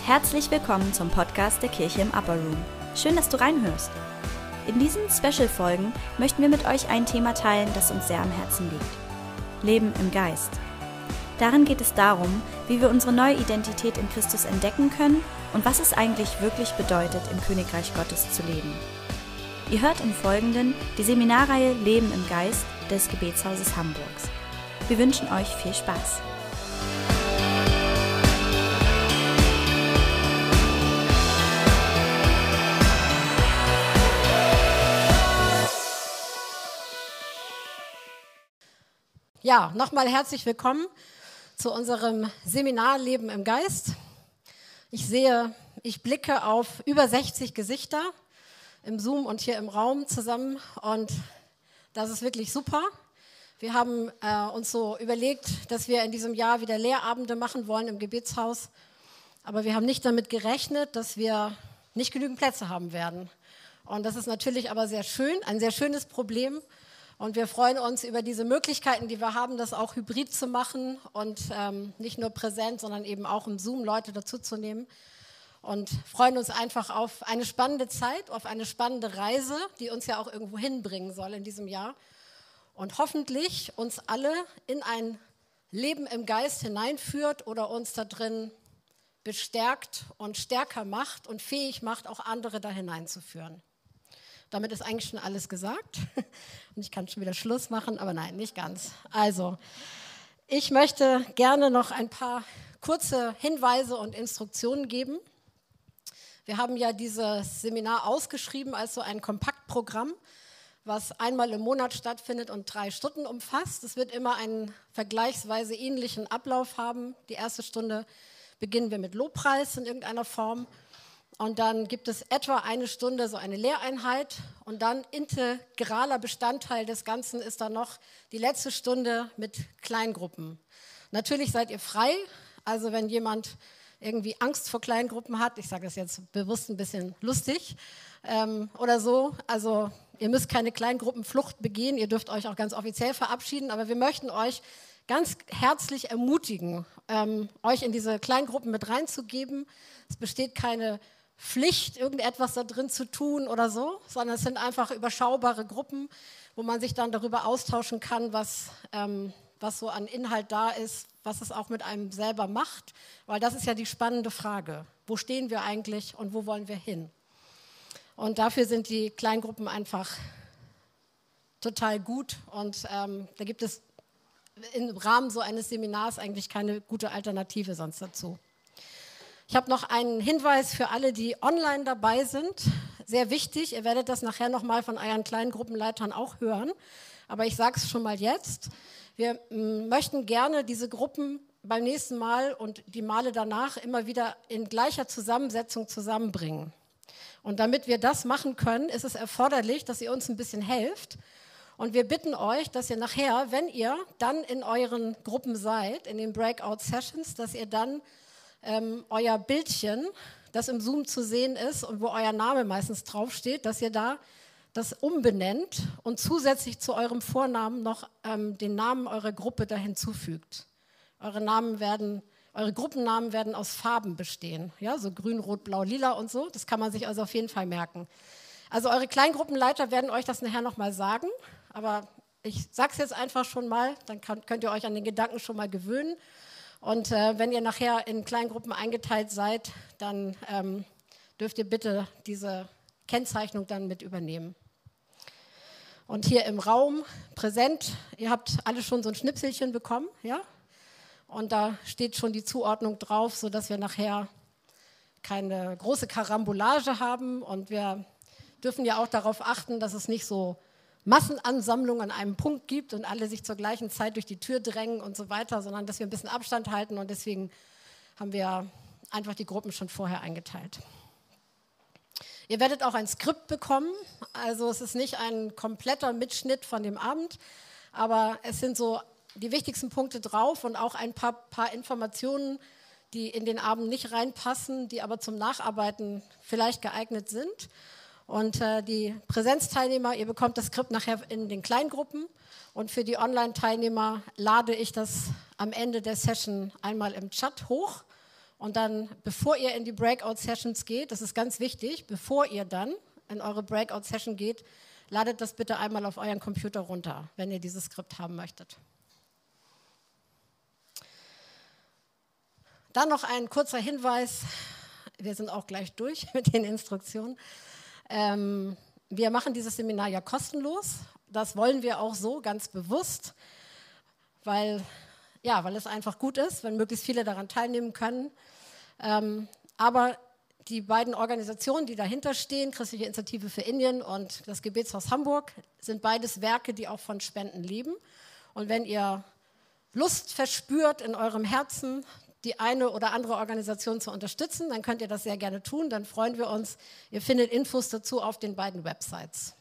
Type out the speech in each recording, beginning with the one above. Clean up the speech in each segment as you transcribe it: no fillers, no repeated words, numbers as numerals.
und herzlich willkommen zum Podcast der Kirche im Upper Room. Schön, dass du reinhörst. In diesen Special-Folgen möchten wir mit euch ein Thema teilen, das uns sehr am Herzen liegt. Leben im Geist. Darin geht es darum, wie wir unsere neue Identität in Christus entdecken können und was es eigentlich wirklich bedeutet, im Königreich Gottes zu leben. Ihr hört im Folgenden die Seminarreihe Leben im Geist des Gebetshauses Hamburgs. Wir wünschen euch viel Spaß. Ja, nochmal herzlich willkommen zu unserem Seminar Leben im Geist. Ich blicke auf über 60 Gesichter im Zoom und hier im Raum zusammen und das ist wirklich super. Wir haben uns so überlegt, dass wir in diesem Jahr wieder Lehrabende machen wollen im Gebetshaus, aber wir haben nicht damit gerechnet, dass wir nicht genügend Plätze haben werden. Und das ist natürlich aber sehr schön, ein sehr schönes Problem. Und wir freuen uns über diese Möglichkeiten, die wir haben, das auch hybrid zu machen und nicht nur präsent, sondern eben auch im Zoom Leute dazuzunehmen. Und freuen uns einfach auf eine spannende Zeit, auf eine spannende Reise, die uns ja auch irgendwo hinbringen soll in diesem Jahr. Und hoffentlich uns alle in ein Leben im Geist hineinführt oder uns da drin bestärkt und stärker macht und fähig macht, auch andere da hineinzuführen. Damit ist eigentlich schon alles gesagt und ich kann schon wieder Schluss machen, aber nein, nicht ganz. Also, ich möchte gerne noch ein paar kurze Hinweise und Instruktionen geben. Wir haben ja dieses Seminar ausgeschrieben als so ein Kompaktprogramm, was einmal im Monat stattfindet und 3 Stunden umfasst. Es wird immer einen vergleichsweise ähnlichen Ablauf haben. Die erste Stunde beginnen wir mit Lobpreis in irgendeiner Form. Und dann gibt es etwa eine Stunde so eine Lehreinheit und dann integraler Bestandteil des Ganzen ist dann noch die letzte Stunde mit Kleingruppen. Natürlich seid ihr frei, also wenn jemand irgendwie Angst vor Kleingruppen hat, ich sage das jetzt bewusst ein bisschen lustig oder so, also ihr müsst keine Kleingruppenflucht begehen, ihr dürft euch auch ganz offiziell verabschieden, aber wir möchten euch ganz herzlich ermutigen, euch in diese Kleingruppen mit reinzugeben. Es besteht keine Pflicht, irgendetwas da drin zu tun oder so, sondern es sind einfach überschaubare Gruppen, wo man sich dann darüber austauschen kann, was so an Inhalt da ist, was es auch mit einem selber macht, weil das ist ja die spannende Frage. Wo stehen wir eigentlich und wo wollen wir hin? Und dafür sind die Kleingruppen einfach total gut und da gibt es im Rahmen so eines Seminars eigentlich keine gute Alternative sonst dazu. Ich habe noch einen Hinweis für alle, die online dabei sind. Sehr wichtig, ihr werdet das nachher nochmal von euren Kleingruppenleitern auch hören. Aber ich sage es schon mal jetzt. Wir möchten gerne diese Gruppen beim nächsten Mal und die Male danach immer wieder in gleicher Zusammensetzung zusammenbringen. Und damit wir das machen können, ist es erforderlich, dass ihr uns ein bisschen helft. Und wir bitten euch, dass ihr nachher, wenn ihr dann in euren Gruppen seid, in den Breakout-Sessions, dass ihr dann euer Bildchen, das im Zoom zu sehen ist und wo euer Name meistens draufsteht, dass ihr da das umbenennt und zusätzlich zu eurem Vornamen noch den Namen eurer Gruppe da hinzufügt. Eure Gruppennamen werden aus Farben bestehen, ja, so grün, rot, blau, lila und so. Das kann man sich also auf jeden Fall merken. Also eure Kleingruppenleiter werden euch das nachher nochmal sagen, aber ich sage es jetzt einfach schon mal, dann könnt ihr euch an den Gedanken schon mal gewöhnen. Und wenn ihr nachher in Kleingruppen eingeteilt seid, dann dürft ihr bitte diese Kennzeichnung dann mit übernehmen. Und hier im Raum präsent, ihr habt alle schon so ein Schnipselchen bekommen, ja? Und da steht schon die Zuordnung drauf, sodass wir nachher keine große Karambolage haben. Und wir dürfen ja auch darauf achten, dass es nicht so Massenansammlungen an einem Punkt gibt und alle sich zur gleichen Zeit durch die Tür drängen und so weiter, sondern dass wir ein bisschen Abstand halten und deswegen haben wir einfach die Gruppen schon vorher eingeteilt. Ihr werdet auch ein Skript bekommen, also es ist nicht ein kompletter Mitschnitt von dem Abend, aber es sind so die wichtigsten Punkte drauf und auch ein paar Informationen, die in den Abend nicht reinpassen, die aber zum Nacharbeiten vielleicht geeignet sind. Und die Präsenzteilnehmer, ihr bekommt das Skript nachher in den Kleingruppen und für die Online-Teilnehmer lade ich das am Ende der Session einmal im Chat hoch Und dann, bevor ihr in die Breakout-Sessions geht, das ist ganz wichtig, bevor ihr dann in eure Breakout-Session geht, ladet das bitte einmal auf euren Computer runter, wenn ihr dieses Skript haben möchtet. Dann noch ein kurzer Hinweis, wir sind auch gleich durch mit den Instruktionen. Wir machen dieses Seminar ja kostenlos, das wollen wir auch so ganz bewusst, weil es einfach gut ist, wenn möglichst viele daran teilnehmen können. Aber die beiden Organisationen, die dahinter stehen, Christliche Initiative für Indien und das Gebetshaus Hamburg, sind beides Werke, die auch von Spenden leben. Und wenn ihr Lust verspürt in eurem Herzen, die eine oder andere Organisation zu unterstützen, dann könnt ihr das sehr gerne tun, dann freuen wir uns. Ihr findet Infos dazu auf den beiden Websites.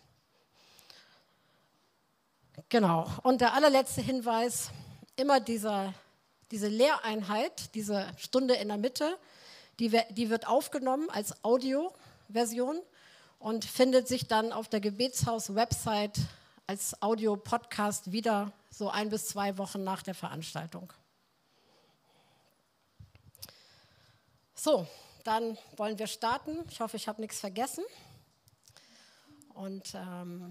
Genau, und der allerletzte Hinweis, immer diese Lehreinheit, diese Stunde in der Mitte, die wird aufgenommen als Audioversion und findet sich dann auf der Gebetshaus-Website als Audio-Podcast wieder, so 1 bis 2 Wochen nach der Veranstaltung. So, dann wollen wir starten. Ich hoffe, ich habe nichts vergessen. Und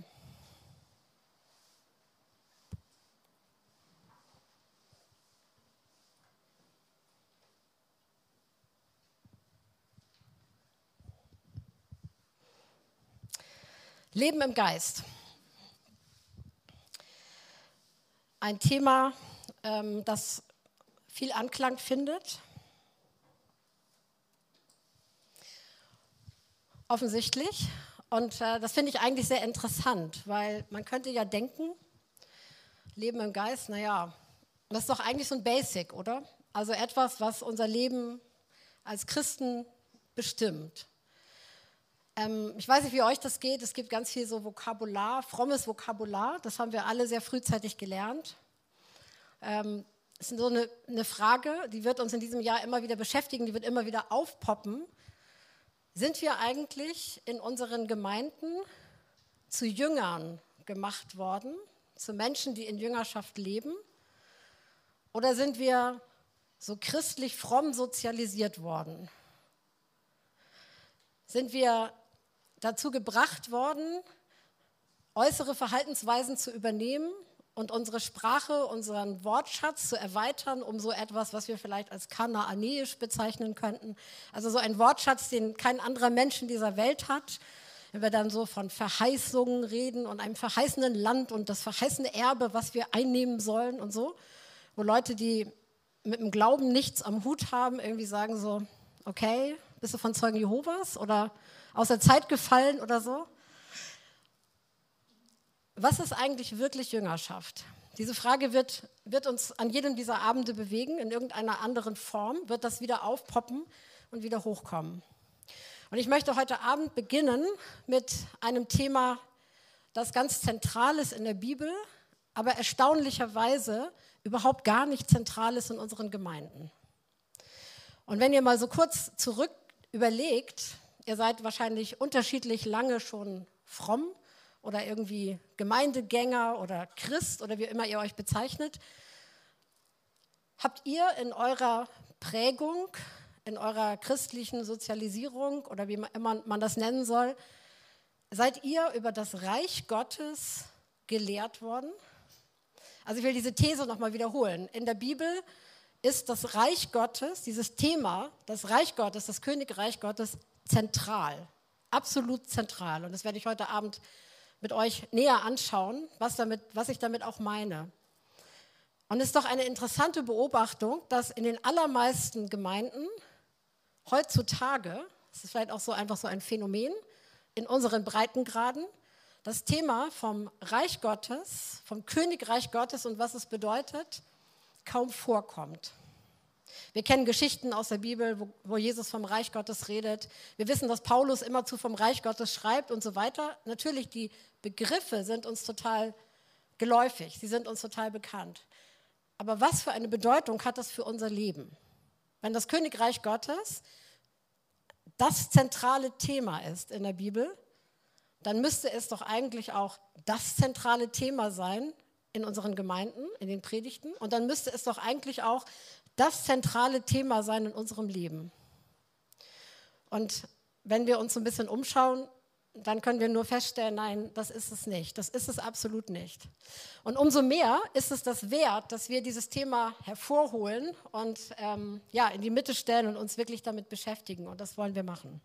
Leben im Geist. Ein Thema, das viel Anklang findet. Offensichtlich. Und das finde ich eigentlich sehr interessant, weil man könnte ja denken, Leben im Geist, naja, das ist doch eigentlich so ein Basic, oder? Also etwas, was unser Leben als Christen bestimmt. Ich weiß nicht, wie euch das geht. Es gibt ganz viel so Vokabular, frommes Vokabular. Das haben wir alle sehr frühzeitig gelernt. Es ist so eine Frage, die wird uns in diesem Jahr immer wieder beschäftigen, die wird immer wieder aufpoppen. Sind wir eigentlich in unseren Gemeinden zu Jüngern gemacht worden, zu Menschen, die in Jüngerschaft leben? Oder sind wir so christlich fromm sozialisiert worden? Sind wir dazu gebracht worden, äußere Verhaltensweisen zu übernehmen und unsere Sprache, unseren Wortschatz zu erweitern, um so etwas, was wir vielleicht als kanaanäisch bezeichnen könnten. Also so ein Wortschatz, den kein anderer Mensch in dieser Welt hat. Wenn wir dann so von Verheißungen reden und einem verheißenen Land und das verheißene Erbe, was wir einnehmen sollen und so, wo Leute, die mit dem Glauben nichts am Hut haben, irgendwie sagen so, okay, bist du von Zeugen Jehovas oder aus der Zeit gefallen oder so? Was ist eigentlich wirklich Jüngerschaft? Diese Frage wird uns an jedem dieser Abende bewegen, in irgendeiner anderen Form, wird das wieder aufpoppen und wieder hochkommen. Und ich möchte heute Abend beginnen mit einem Thema, das ganz zentral ist in der Bibel, aber erstaunlicherweise überhaupt gar nicht zentral ist in unseren Gemeinden. Und wenn ihr mal so kurz zurück überlegt, ihr seid wahrscheinlich unterschiedlich lange schon fromm oder irgendwie Gemeindegänger oder Christ oder wie immer ihr euch bezeichnet, habt ihr in eurer Prägung, in eurer christlichen Sozialisierung oder wie immer man das nennen soll, seid ihr über das Reich Gottes gelehrt worden? Also ich will diese These nochmal wiederholen. In der Bibel ist das Reich Gottes, dieses Thema, das Reich Gottes, das Königreich Gottes, zentral, absolut zentral. Und das werde ich heute Abend mit euch näher anschauen, was ich damit auch meine. Und es ist doch eine interessante Beobachtung, dass in den allermeisten Gemeinden heutzutage, das ist vielleicht auch so einfach so ein Phänomen, in unseren Breitengraden, das Thema vom Reich Gottes, vom Königreich Gottes und was es bedeutet, kaum vorkommt. Wir kennen Geschichten aus der Bibel, wo Jesus vom Reich Gottes redet. Wir wissen, dass Paulus immerzu vom Reich Gottes schreibt und so weiter. Natürlich, die Begriffe sind uns total geläufig, sie sind uns total bekannt. Aber was für eine Bedeutung hat das für unser Leben? Wenn das Königreich Gottes das zentrale Thema ist in der Bibel, dann müsste es doch eigentlich auch das zentrale Thema sein in unseren Gemeinden, in den Predigten. Und dann müsste es doch eigentlich auch das zentrale Thema sein in unserem Leben. Und wenn wir uns so ein bisschen umschauen, dann können wir nur feststellen, nein, das ist es nicht. Das ist es absolut nicht. Und umso mehr ist es das wert, dass wir dieses Thema hervorholen und in die Mitte stellen und uns wirklich damit beschäftigen. Und das wollen wir machen.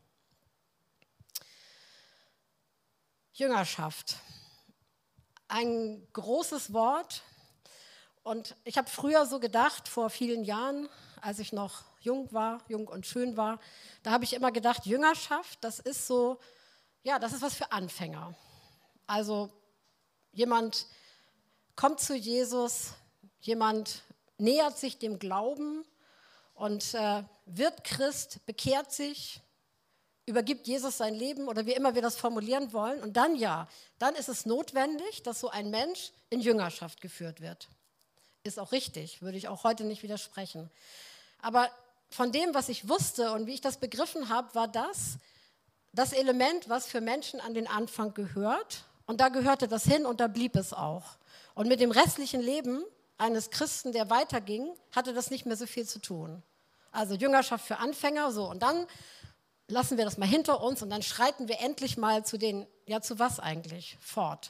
Jüngerschaft. Ein großes Wort. Und ich habe früher so gedacht, vor vielen Jahren, als ich noch jung und schön war, da habe ich immer gedacht, Jüngerschaft, das ist so, das ist was für Anfänger. Also jemand kommt zu Jesus, jemand nähert sich dem Glauben und wird Christ, bekehrt sich, übergibt Jesus sein Leben oder wie immer wir das formulieren wollen. Und dann ist es notwendig, dass so ein Mensch in Jüngerschaft geführt wird. Ist auch richtig, würde ich auch heute nicht widersprechen. Aber von dem, was ich wusste und wie ich das begriffen habe, war das Element, was für Menschen an den Anfang gehört. Und da gehörte das hin und da blieb es auch. Und mit dem restlichen Leben eines Christen, der weiterging, hatte das nicht mehr so viel zu tun. Also Jüngerschaft für Anfänger, so. Und dann lassen wir das mal hinter uns und dann schreiten wir endlich mal zu was eigentlich, fort.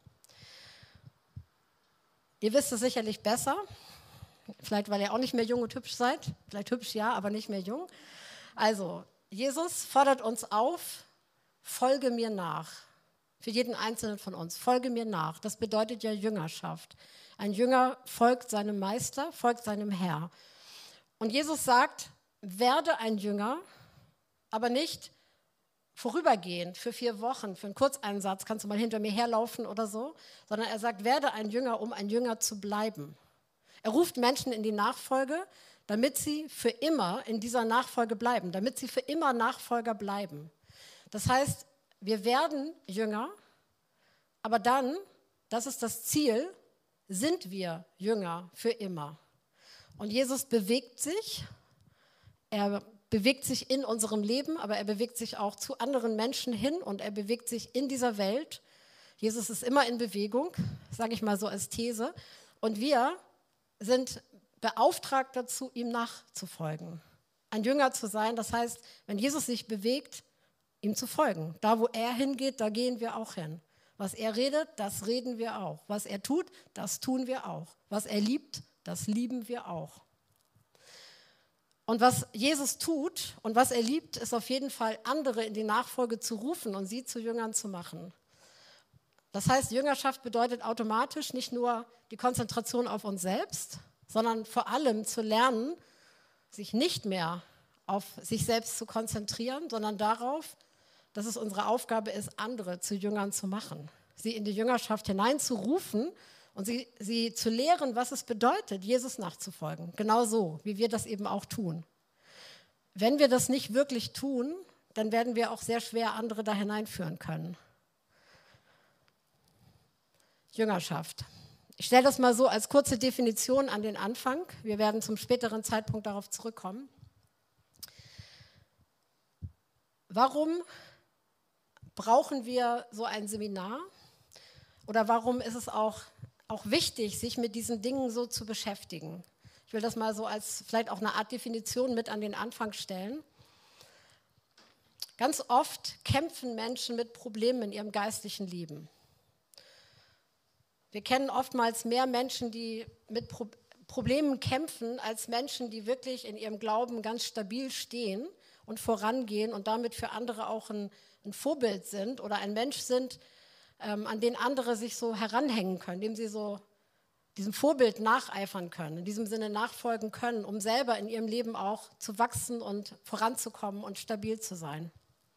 Ihr wisst es sicherlich besser, vielleicht weil ihr auch nicht mehr jung und hübsch seid, vielleicht hübsch ja, aber nicht mehr jung. Also, Jesus fordert uns auf, folge mir nach. Für jeden Einzelnen von uns, folge mir nach. Das bedeutet ja Jüngerschaft. Ein Jünger folgt seinem Meister, folgt seinem Herr. Und Jesus sagt, werde ein Jünger, aber nicht vorübergehend für 4 Wochen, für einen Kurzeinsatz, kannst du mal hinter mir herlaufen oder so, sondern er sagt, werde ein Jünger, um ein Jünger zu bleiben. Er ruft Menschen in die Nachfolge, damit sie für immer in dieser Nachfolge bleiben, damit sie für immer Nachfolger bleiben. Das heißt, wir werden Jünger, aber dann, das ist das Ziel, sind wir Jünger für immer. Und Jesus bewegt sich, er bewegt sich in unserem Leben, aber er bewegt sich auch zu anderen Menschen hin und er bewegt sich in dieser Welt. Jesus ist immer in Bewegung, sage ich mal so als These. Und wir sind beauftragt dazu, ihm nachzufolgen. Ein Jünger zu sein, das heißt, wenn Jesus sich bewegt, ihm zu folgen. Da, wo er hingeht, da gehen wir auch hin. Was er redet, das reden wir auch. Was er tut, das tun wir auch. Was er liebt, das lieben wir auch. Und was Jesus tut und was er liebt, ist auf jeden Fall, andere in die Nachfolge zu rufen und sie zu Jüngern zu machen. Das heißt, Jüngerschaft bedeutet automatisch nicht nur die Konzentration auf uns selbst, sondern vor allem zu lernen, sich nicht mehr auf sich selbst zu konzentrieren, sondern darauf, dass es unsere Aufgabe ist, andere zu Jüngern zu machen, sie in die Jüngerschaft hineinzurufen und sie zu lehren, was es bedeutet, Jesus nachzufolgen. Genau so, wie wir das eben auch tun. Wenn wir das nicht wirklich tun, dann werden wir auch sehr schwer andere da hineinführen können. Jüngerschaft. Ich stelle das mal so als kurze Definition an den Anfang. Wir werden zum späteren Zeitpunkt darauf zurückkommen. Warum brauchen wir so ein Seminar? Oder warum ist es auch wichtig, sich mit diesen Dingen so zu beschäftigen? Ich will das mal so als vielleicht auch eine Art Definition mit an den Anfang stellen. Ganz oft kämpfen Menschen mit Problemen in ihrem geistlichen Leben. Wir kennen oftmals mehr Menschen, die mit Problemen kämpfen, als Menschen, die wirklich in ihrem Glauben ganz stabil stehen und vorangehen und damit für andere auch ein Vorbild sind oder ein Mensch sind, an den andere sich so heranhängen können, dem sie so diesem Vorbild nacheifern können, in diesem Sinne nachfolgen können, um selber in ihrem Leben auch zu wachsen und voranzukommen und stabil zu sein.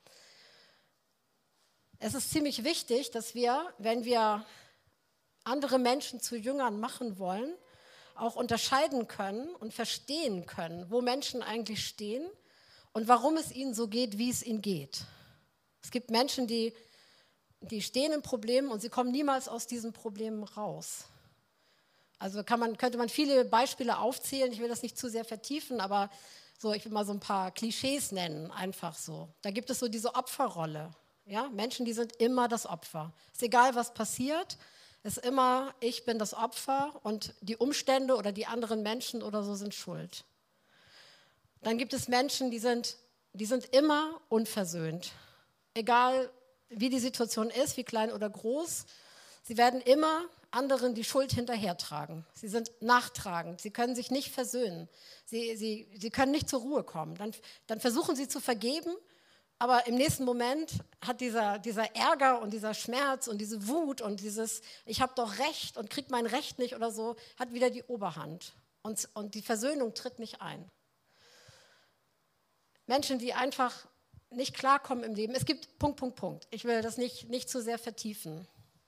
Es ist ziemlich wichtig, dass wir, wenn wir andere Menschen zu Jüngern machen wollen, auch unterscheiden können und verstehen können, wo Menschen eigentlich stehen und warum es ihnen so geht, wie es ihnen geht. Es gibt Menschen, die stehen in Problemen und sie kommen niemals aus diesen Problemen raus. Also könnte man viele Beispiele aufzählen, ich will das nicht zu sehr vertiefen, aber ich will mal so ein paar Klischees nennen, einfach so. Da gibt es so diese Opferrolle. Ja? Menschen, die sind immer das Opfer. Ist egal, was passiert. ist immer, ich bin das Opfer und die Umstände oder die anderen Menschen oder so sind schuld. Dann gibt es Menschen, die sind immer unversöhnt. Egal wie die Situation ist, wie klein oder groß, sie werden immer anderen die Schuld hinterhertragen. Sie sind nachtragend, sie können sich nicht versöhnen, sie können nicht zur Ruhe kommen. Dann versuchen sie zu vergeben, aber im nächsten Moment hat dieser Ärger und dieser Schmerz und diese Wut und dieses ich habe doch Recht und kriege mein Recht nicht oder so, hat wieder die Oberhand. Und die Versöhnung tritt nicht ein. Menschen, die einfach nicht klarkommen im Leben. Es gibt Punkt. Ich will das nicht zu sehr vertiefen.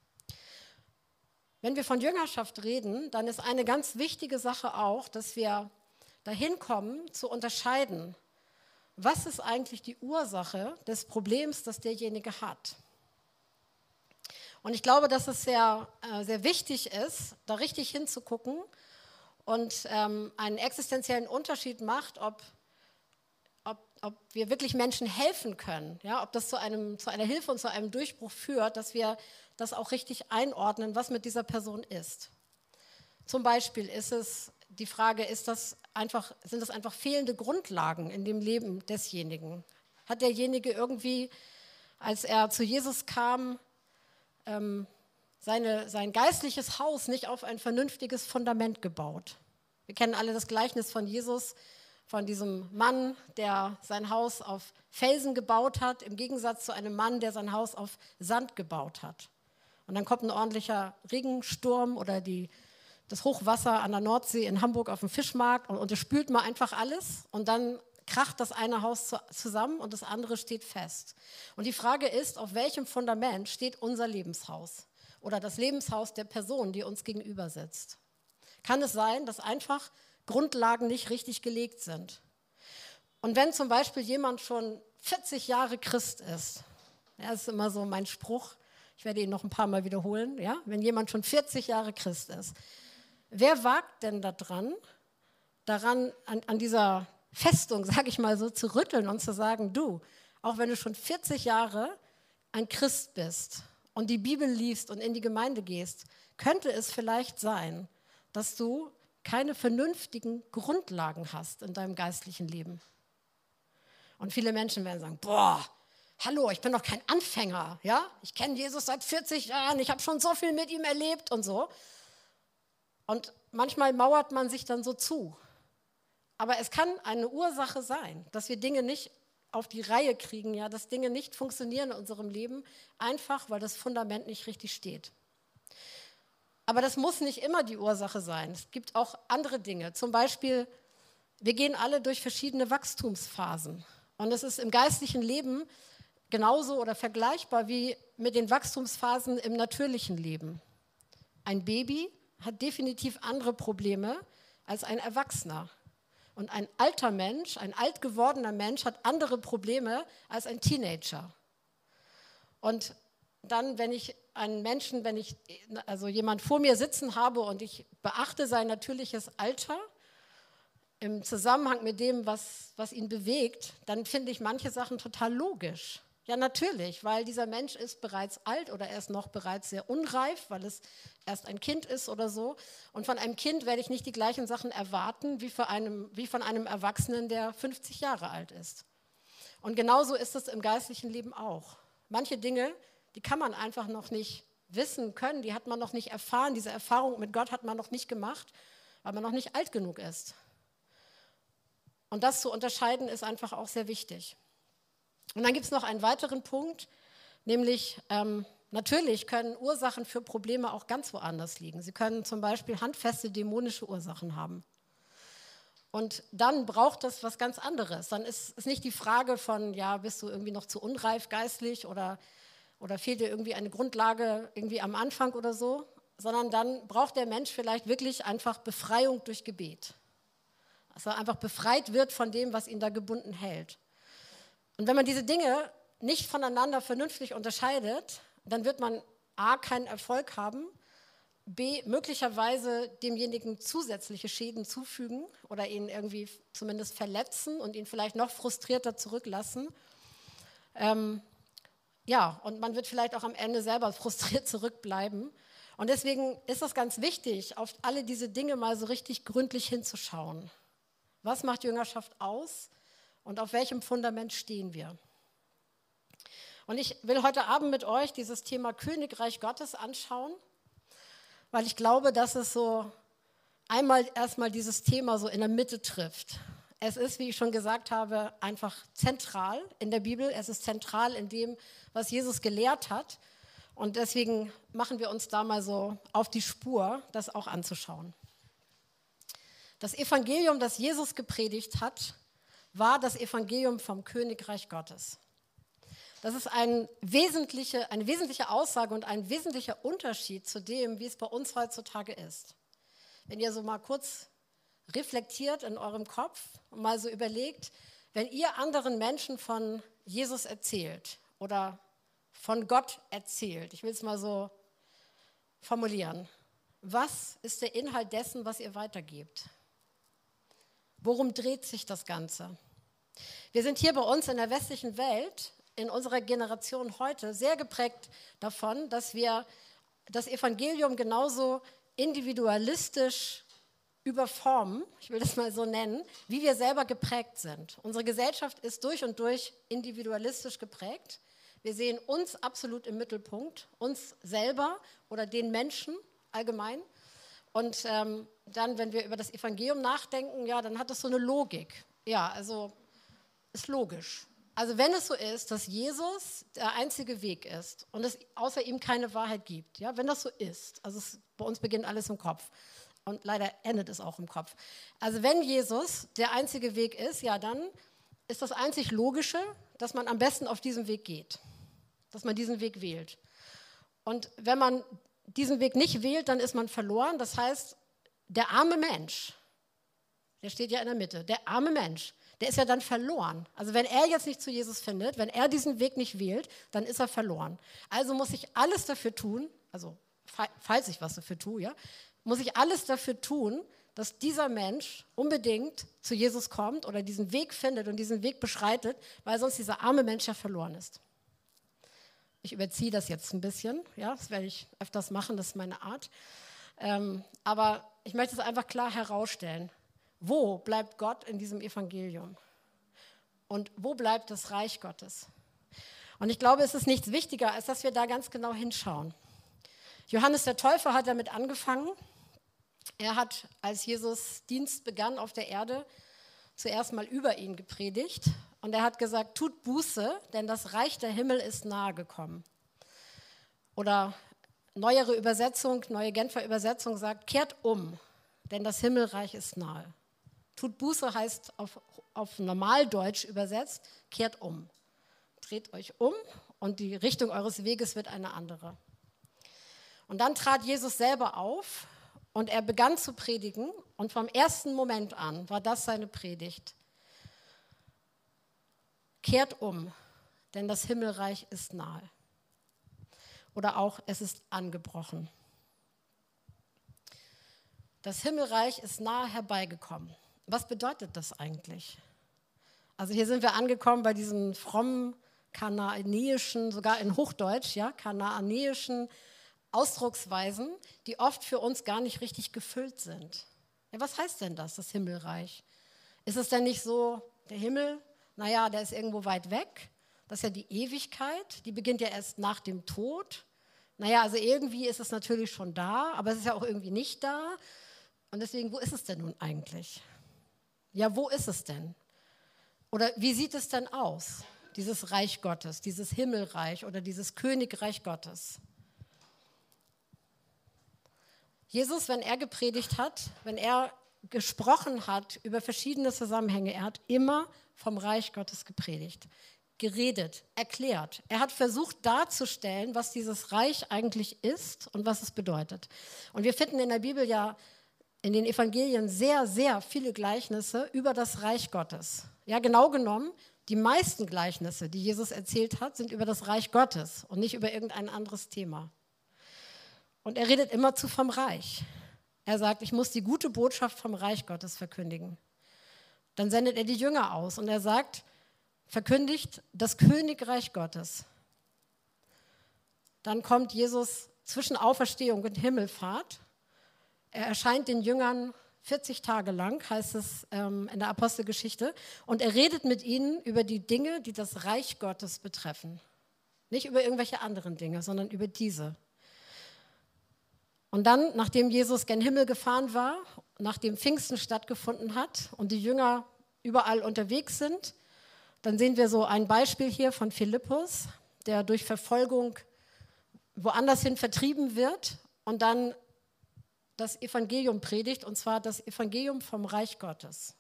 Wenn wir von Jüngerschaft reden, dann ist eine ganz wichtige Sache auch, dass wir dahin kommen, zu unterscheiden, was ist eigentlich die Ursache des Problems, das derjenige hat. Und ich glaube, dass es sehr, sehr wichtig ist, da richtig hinzugucken und einen existenziellen Unterschied macht, ob wir wirklich Menschen helfen können, ja, ob das zu einer Hilfe und zu einem Durchbruch führt, dass wir das auch richtig einordnen, was mit dieser Person ist. Zum Beispiel ist es die Frage, sind das einfach fehlende Grundlagen in dem Leben desjenigen? Hat derjenige irgendwie, als er zu Jesus kam, sein geistliches Haus nicht auf ein vernünftiges Fundament gebaut? Wir kennen alle das Gleichnis von Jesus, von diesem Mann, der sein Haus auf Felsen gebaut hat, im Gegensatz zu einem Mann, der sein Haus auf Sand gebaut hat. Und dann kommt ein ordentlicher Regensturm oder das Hochwasser an der Nordsee in Hamburg auf dem Fischmarkt und es spült mal einfach alles und dann kracht das eine Haus zusammen und das andere steht fest. Und die Frage ist, auf welchem Fundament steht unser Lebenshaus oder das Lebenshaus der Person, die uns gegenüber sitzt? Kann es sein, dass einfach Grundlagen nicht richtig gelegt sind? Und wenn zum Beispiel jemand schon 40 Jahre Christ ist, das ist immer so mein Spruch, ich werde ihn noch ein paar Mal wiederholen, ja? Wenn jemand schon 40 Jahre Christ ist, wer wagt denn daran, an dieser Festung, sage ich mal so, zu rütteln und zu sagen, du, auch wenn du schon 40 Jahre ein Christ bist und die Bibel liest und in die Gemeinde gehst, könnte es vielleicht sein, dass du keine vernünftigen Grundlagen hast in deinem geistlichen Leben. Und viele Menschen werden sagen, boah, hallo, ich bin doch kein Anfänger, ja? Ich kenne Jesus seit 40 Jahren, ich habe schon so viel mit ihm erlebt und so. Und manchmal mauert man sich dann so zu. Aber es kann eine Ursache sein, dass wir Dinge nicht auf die Reihe kriegen, ja, dass Dinge nicht funktionieren in unserem Leben, einfach weil das Fundament nicht richtig steht. Aber das muss nicht immer die Ursache sein. Es gibt auch andere Dinge. Zum Beispiel, wir gehen alle durch verschiedene Wachstumsphasen. Und es ist im geistlichen Leben genauso oder vergleichbar wie mit den Wachstumsphasen im natürlichen Leben. Ein Baby hat definitiv andere Probleme als ein Erwachsener. Und ein alter Mensch, ein alt gewordener Mensch hat andere Probleme als ein Teenager. Und dann, wenn ich jemand vor mir sitzen habe und ich beachte sein natürliches Alter im Zusammenhang mit dem, was ihn bewegt, dann finde ich manche Sachen total logisch. Ja, natürlich, weil dieser Mensch ist bereits alt oder er ist noch bereits sehr unreif, weil es erst ein Kind ist oder so. Und von einem Kind werde ich nicht die gleichen Sachen erwarten wie von einem Erwachsenen, der 50 Jahre alt ist. Und genauso ist es im geistlichen Leben auch. Manche Dinge, die kann man einfach noch nicht wissen können, die hat man noch nicht erfahren, diese Erfahrung mit Gott hat man noch nicht gemacht, weil man noch nicht alt genug ist. Und das zu unterscheiden ist einfach auch sehr wichtig. Und dann gibt es noch einen weiteren Punkt, nämlich natürlich können Ursachen für Probleme auch ganz woanders liegen. Sie können zum Beispiel handfeste dämonische Ursachen haben. Und dann braucht das was ganz anderes. Dann ist nicht die Frage von, ja, bist du irgendwie noch zu unreif geistlich oder fehlt dir irgendwie eine Grundlage irgendwie am Anfang oder so, sondern dann braucht der Mensch vielleicht wirklich einfach Befreiung durch Gebet. Dass er einfach befreit wird von dem, was ihn da gebunden hält. Und wenn man diese Dinge nicht voneinander vernünftig unterscheidet, dann wird man A, keinen Erfolg haben, B, möglicherweise demjenigen zusätzliche Schäden zufügen oder ihn irgendwie zumindest verletzen und ihn vielleicht noch frustrierter zurücklassen. Und man wird vielleicht auch am Ende selber frustriert zurückbleiben. Und deswegen ist es ganz wichtig, auf alle diese Dinge mal so richtig gründlich hinzuschauen. Was macht Jüngerschaft aus und auf welchem Fundament stehen wir? Und ich will heute Abend mit euch dieses Thema Königreich Gottes anschauen, weil ich glaube, dass es so einmal erstmal dieses Thema so in der Mitte trifft. Es ist, wie ich schon gesagt habe, einfach zentral in der Bibel. Es ist zentral in dem, was Jesus gelehrt hat. Und deswegen machen wir uns da mal so auf die Spur, das auch anzuschauen. Das Evangelium, das Jesus gepredigt hat, war das Evangelium vom Königreich Gottes. Das ist eine wesentliche Aussage und ein wesentlicher Unterschied zu dem, wie es bei uns heutzutage ist. Wenn ihr so mal kurz reflektiert in eurem Kopf und mal so überlegt, wenn ihr anderen Menschen von Jesus erzählt oder von Gott erzählt, ich will es mal so formulieren, was ist der Inhalt dessen, was ihr weitergebt? Worum dreht sich das Ganze? Wir sind hier bei uns in der westlichen Welt, in unserer Generation heute, sehr geprägt davon, dass wir das Evangelium genauso individualistisch überformen, ich will das mal so nennen, wie wir selber geprägt sind. Unsere Gesellschaft ist durch und durch individualistisch geprägt. Wir sehen uns absolut im Mittelpunkt, uns selber oder den Menschen allgemein. Und dann, wenn wir über das Evangelium nachdenken, ja, dann hat das so eine Logik. Ja, also ist logisch. Also wenn es so ist, dass Jesus der einzige Weg ist und es außer ihm keine Wahrheit gibt, ja, wenn das so ist, also bei uns beginnt alles im Kopf und leider endet es auch im Kopf. Also wenn Jesus der einzige Weg ist, ja, dann ist das einzig Logische, dass man am besten auf diesem Weg geht, dass man diesen Weg wählt. Und wenn man diesen Weg nicht wählt, dann ist man verloren. Das heißt, der arme Mensch, der steht ja in der Mitte, der arme Mensch, der ist ja dann verloren. Also wenn er jetzt nicht zu Jesus findet, wenn er diesen Weg nicht wählt, dann ist er verloren. Also muss ich alles dafür tun, also falls ich was dafür tue, ja, muss ich alles dafür tun, dass dieser Mensch unbedingt zu Jesus kommt oder diesen Weg findet und diesen Weg beschreitet, weil sonst dieser arme Mensch ja verloren ist. Ich überziehe das jetzt ein bisschen, ja, das werde ich öfters machen, das ist meine Art. Aber ich möchte es einfach klar herausstellen. Wo bleibt Gott in diesem Evangelium? Und wo bleibt das Reich Gottes? Und ich glaube, es ist nichts wichtiger, als dass wir da ganz genau hinschauen. Johannes der Täufer hat damit angefangen. Er hat, als Jesus Dienst begann auf der Erde, zuerst mal über ihn gepredigt. Und er hat gesagt, tut Buße, denn das Reich der Himmel ist nahe gekommen. Oder neuere Übersetzung, neue Genfer Übersetzung sagt, kehrt um, denn das Himmelreich ist nahe. Tut Buße heißt auf Normaldeutsch übersetzt, kehrt um. Dreht euch um und die Richtung eures Weges wird eine andere. Und dann trat Jesus selber auf und er begann zu predigen und vom ersten Moment an war das seine Predigt. Kehrt um, denn das Himmelreich ist nahe. Oder auch, es ist angebrochen. Das Himmelreich ist nahe herbeigekommen. Was bedeutet das eigentlich? Also hier sind wir angekommen bei diesen frommen, kanaanäischen, sogar in Hochdeutsch, ja, kanaanäischen Ausdrucksweisen, die oft für uns gar nicht richtig gefüllt sind. Ja, was heißt denn das Himmelreich? Ist es denn nicht so, der Himmel, naja, der ist irgendwo weit weg? Das ist ja die Ewigkeit, die beginnt ja erst nach dem Tod. Naja, also irgendwie ist es natürlich schon da, aber es ist ja auch irgendwie nicht da. Und deswegen, wo ist es denn nun eigentlich? Ja, wo ist es denn? Oder wie sieht es denn aus, dieses Reich Gottes, dieses Himmelreich oder dieses Königreich Gottes? Jesus, wenn er gepredigt hat, wenn er gesprochen hat über verschiedene Zusammenhänge, er hat immer vom Reich Gottes gepredigt, geredet, erklärt. Er hat versucht darzustellen, was dieses Reich eigentlich ist und was es bedeutet. Und wir finden in der Bibel ja in den Evangelien sehr, sehr viele Gleichnisse über das Reich Gottes. Ja, genau genommen, die meisten Gleichnisse, die Jesus erzählt hat, sind über das Reich Gottes und nicht über irgendein anderes Thema. Und er redet immerzu vom Reich. Er sagt, ich muss die gute Botschaft vom Reich Gottes verkündigen. Dann sendet er die Jünger aus und er sagt, verkündigt das Königreich Gottes. Dann kommt Jesus zwischen Auferstehung und Himmelfahrt. Er erscheint den Jüngern 40 Tage lang, heißt es in der Apostelgeschichte, und er redet mit ihnen über die Dinge, die das Reich Gottes betreffen. Nicht über irgendwelche anderen Dinge, sondern über diese. Und dann, nachdem Jesus gen Himmel gefahren war, nachdem Pfingsten stattgefunden hat und die Jünger überall unterwegs sind, dann sehen wir so ein Beispiel hier von Philippus, der durch Verfolgung woanders hin vertrieben wird und dann das Evangelium predigt, und zwar das Evangelium vom Reich Gottes.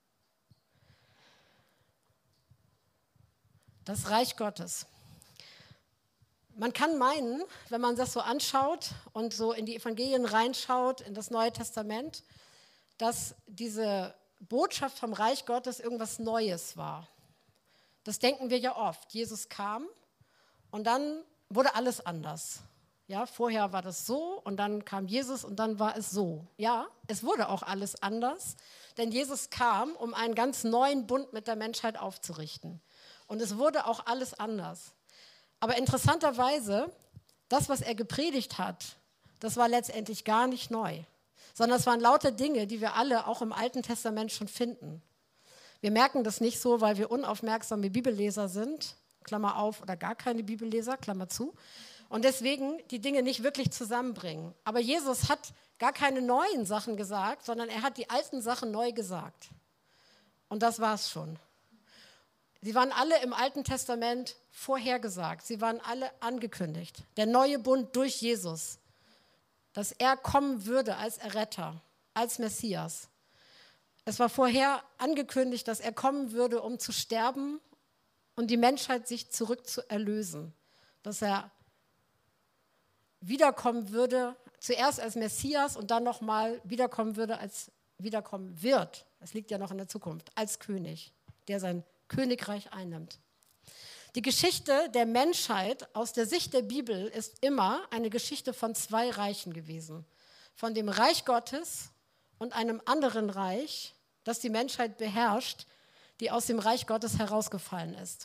Das Reich Gottes. Man kann meinen, wenn man das so anschaut und so in die Evangelien reinschaut, in das Neue Testament, dass diese Botschaft vom Reich Gottes irgendwas Neues war. Das denken wir ja oft. Jesus kam und dann wurde alles anders. Ja, vorher war das so und dann kam Jesus und dann war es so. Ja, es wurde auch alles anders, denn Jesus kam, um einen ganz neuen Bund mit der Menschheit aufzurichten. Und es wurde auch alles anders. Aber interessanterweise, das, was er gepredigt hat, das war letztendlich gar nicht neu, sondern es waren lauter Dinge, die wir alle auch im Alten Testament schon finden. Wir merken das nicht so, weil wir unaufmerksame Bibelleser sind, Klammer auf, oder gar keine Bibelleser, Klammer zu, und deswegen die Dinge nicht wirklich zusammenbringen. Aber Jesus hat gar keine neuen Sachen gesagt, sondern er hat die alten Sachen neu gesagt. Und das war es schon. Sie waren alle im Alten Testament vorhergesagt. Sie waren alle angekündigt. Der neue Bund durch Jesus, dass er kommen würde als Erretter, als Messias. Es war vorher angekündigt, dass er kommen würde, um zu sterben und die Menschheit sich zurück zu erlösen. Dass er wiederkommen würde, zuerst als Messias und dann nochmal wiederkommen würde, als wiederkommen wird. Es liegt ja noch in der Zukunft, als König, der sein Königreich einnimmt. Die Geschichte der Menschheit aus der Sicht der Bibel ist immer eine Geschichte von zwei Reichen gewesen. Von dem Reich Gottes und einem anderen Reich, das die Menschheit beherrscht, die aus dem Reich Gottes herausgefallen ist.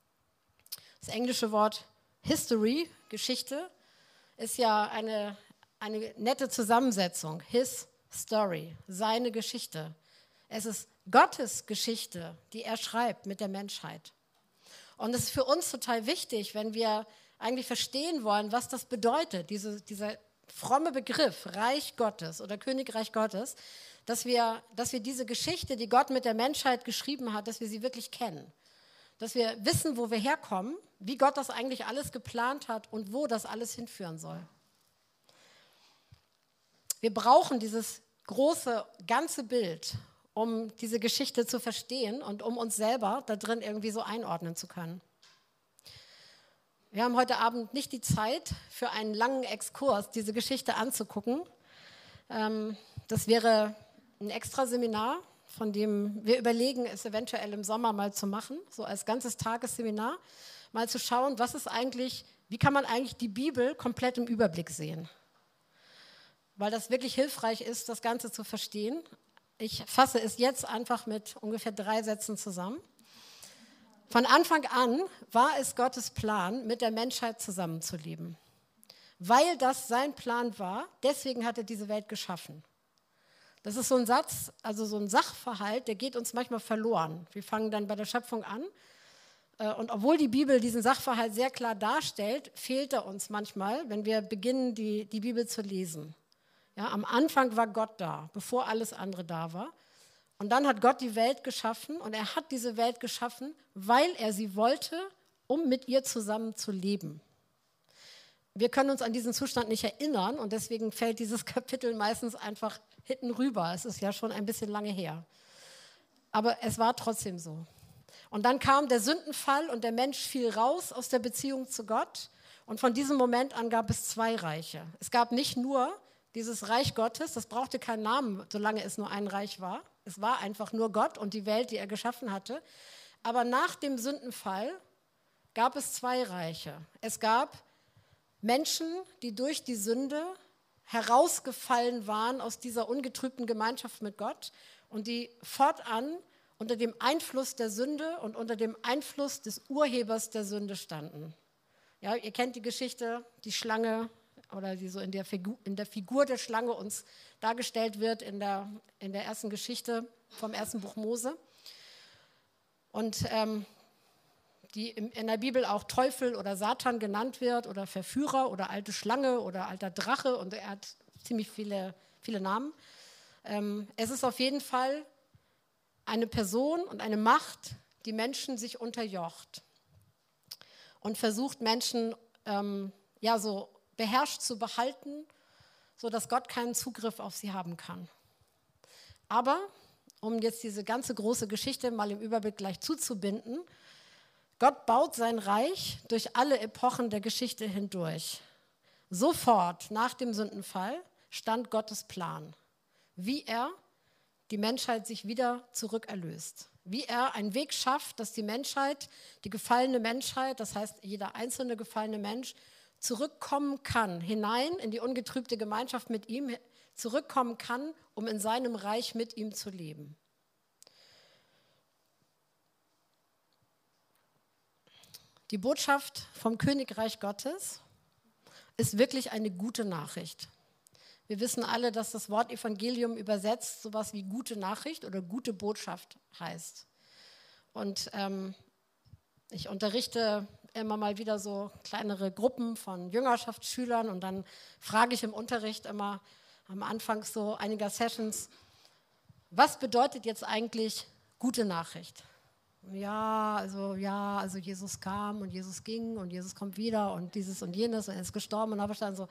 Das englische Wort History, Geschichte, ist ja eine nette Zusammensetzung. His story, seine Geschichte. Es ist Gottes Geschichte, die er schreibt mit der Menschheit. Und es ist für uns total wichtig, wenn wir eigentlich verstehen wollen, was das bedeutet, dieser fromme Begriff Reich Gottes oder Königreich Gottes, dass wir diese Geschichte, die Gott mit der Menschheit geschrieben hat, dass wir sie wirklich kennen. Dass wir wissen, wo wir herkommen, wie Gott das eigentlich alles geplant hat und wo das alles hinführen soll. Wir brauchen dieses große, ganze Bild, um diese Geschichte zu verstehen und um uns selber da drin irgendwie so einordnen zu können. Wir haben heute Abend nicht die Zeit für einen langen Exkurs, diese Geschichte anzugucken. Das wäre ein Extraseminar, von dem wir überlegen, es eventuell im Sommer mal zu machen, so als ganzes Tagesseminar, mal zu schauen, wie kann man eigentlich die Bibel komplett im Überblick sehen. Weil das wirklich hilfreich ist, das Ganze zu verstehen. Ich fasse es jetzt einfach mit ungefähr 3 Sätzen zusammen. Von Anfang an war es Gottes Plan, mit der Menschheit zusammenzuleben. Weil das sein Plan war, deswegen hat er diese Welt geschaffen. Das ist so ein Satz, also so ein Sachverhalt, der geht uns manchmal verloren. Wir fangen dann bei der Schöpfung an. Und obwohl die Bibel diesen Sachverhalt sehr klar darstellt, fehlt er uns manchmal, wenn wir beginnen, die Bibel zu lesen. Ja, am Anfang war Gott da, bevor alles andere da war. Und dann hat Gott die Welt geschaffen und er hat diese Welt geschaffen, weil er sie wollte, um mit ihr zusammen zu leben. Wir können uns an diesen Zustand nicht erinnern und deswegen fällt dieses Kapitel meistens einfach hinten rüber. Es ist ja schon ein bisschen lange her. Aber es war trotzdem so. Und dann kam der Sündenfall und der Mensch fiel raus aus der Beziehung zu Gott. Und von diesem Moment an gab es 2 Reiche. Es gab nicht nur dieses Reich Gottes, das brauchte keinen Namen, solange es nur ein Reich war. Es war einfach nur Gott und die Welt, die er geschaffen hatte. Aber nach dem Sündenfall gab es 2 Reiche. Es gab Menschen, die durch die Sünde herausgefallen waren aus dieser ungetrübten Gemeinschaft mit Gott und die fortan unter dem Einfluss der Sünde und unter dem Einfluss des Urhebers der Sünde standen. Ja, ihr kennt die Geschichte, die Schlange oder die so in der Figur der Schlange uns dargestellt wird in der ersten Geschichte vom ersten Buch Mose. Und die in der Bibel auch Teufel oder Satan genannt wird oder Verführer oder alte Schlange oder alter Drache, und er hat ziemlich viele Namen. Es ist auf jeden Fall eine Person und eine Macht, die Menschen sich unterjocht und versucht, Menschen so beherrscht zu behalten, sodass Gott keinen Zugriff auf sie haben kann. Aber, um jetzt diese ganze große Geschichte mal im Überblick gleich zuzubinden, Gott baut sein Reich durch alle Epochen der Geschichte hindurch. Sofort nach dem Sündenfall stand Gottes Plan, wie er die Menschheit sich wieder zurückerlöst. Wie er einen Weg schafft, dass die Menschheit, die gefallene Menschheit, das heißt jeder einzelne gefallene Mensch, zurückkommen kann, hinein in die ungetrübte Gemeinschaft mit ihm, zurückkommen kann, um in seinem Reich mit ihm zu leben. Die Botschaft vom Königreich Gottes ist wirklich eine gute Nachricht. Wir wissen alle, dass das Wort Evangelium übersetzt sowas wie gute Nachricht oder gute Botschaft heißt. Und ich unterrichte immer mal wieder so kleinere Gruppen von Jüngerschaftsschülern, und dann frage ich im Unterricht immer am Anfang so einiger Sessions, was bedeutet jetzt eigentlich gute Nachricht? Ja, also Jesus kam und Jesus ging und Jesus kommt wieder und dieses und jenes und er ist gestorben, und habe ich dann so,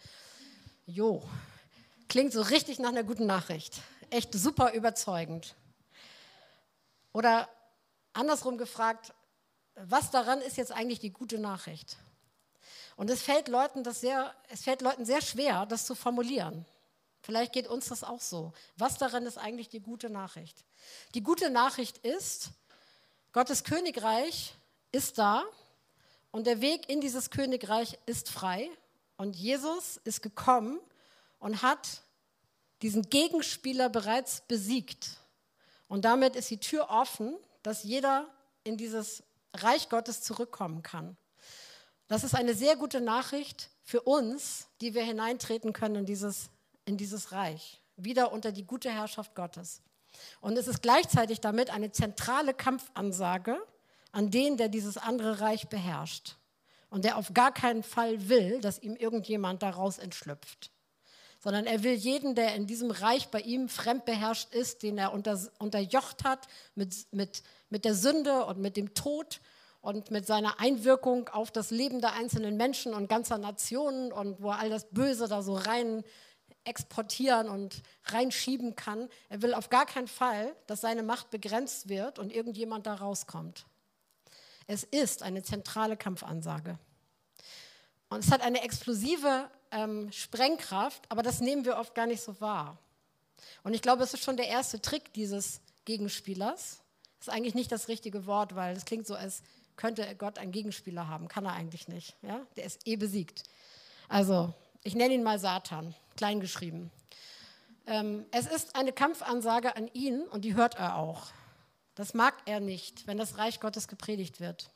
klingt so richtig nach einer guten Nachricht. Echt super überzeugend. Oder andersrum gefragt, was daran ist jetzt eigentlich die gute Nachricht? Und es fällt Leuten sehr schwer, das zu formulieren. Vielleicht geht uns das auch so. Was daran ist eigentlich die gute Nachricht? Die gute Nachricht ist, Gottes Königreich ist da und der Weg in dieses Königreich ist frei, und Jesus ist gekommen und hat diesen Gegenspieler bereits besiegt. Und damit ist die Tür offen, dass jeder in dieses Reich Gottes zurückkommen kann. Das ist eine sehr gute Nachricht für uns, die wir hineintreten können in dieses Reich, wieder unter die gute Herrschaft Gottes. Und es ist gleichzeitig damit eine zentrale Kampfansage an den, der dieses andere Reich beherrscht und der auf gar keinen Fall will, dass ihm irgendjemand daraus entschlüpft, sondern er will jeden, der in diesem Reich bei ihm fremdbeherrscht ist, den er unterjocht hat mit der Sünde und mit dem Tod und mit seiner Einwirkung auf das Leben der einzelnen Menschen und ganzer Nationen, und wo er all das Böse da so rein exportieren und reinschieben kann. Er will auf gar keinen Fall, dass seine Macht begrenzt wird und irgendjemand da rauskommt. Es ist eine zentrale Kampfansage. Und es hat eine explosive Sprengkraft, aber das nehmen wir oft gar nicht so wahr. Und ich glaube, es ist schon der erste Trick dieses Gegenspielers. Das ist eigentlich nicht das richtige Wort, weil es klingt so, als könnte Gott einen Gegenspieler haben. Kann er eigentlich nicht. Ja? Der ist besiegt. Also, ich nenne ihn mal Satan, klein geschrieben. Es ist eine Kampfansage an ihn, und die hört er auch. Das mag er nicht, wenn das Reich Gottes gepredigt wird.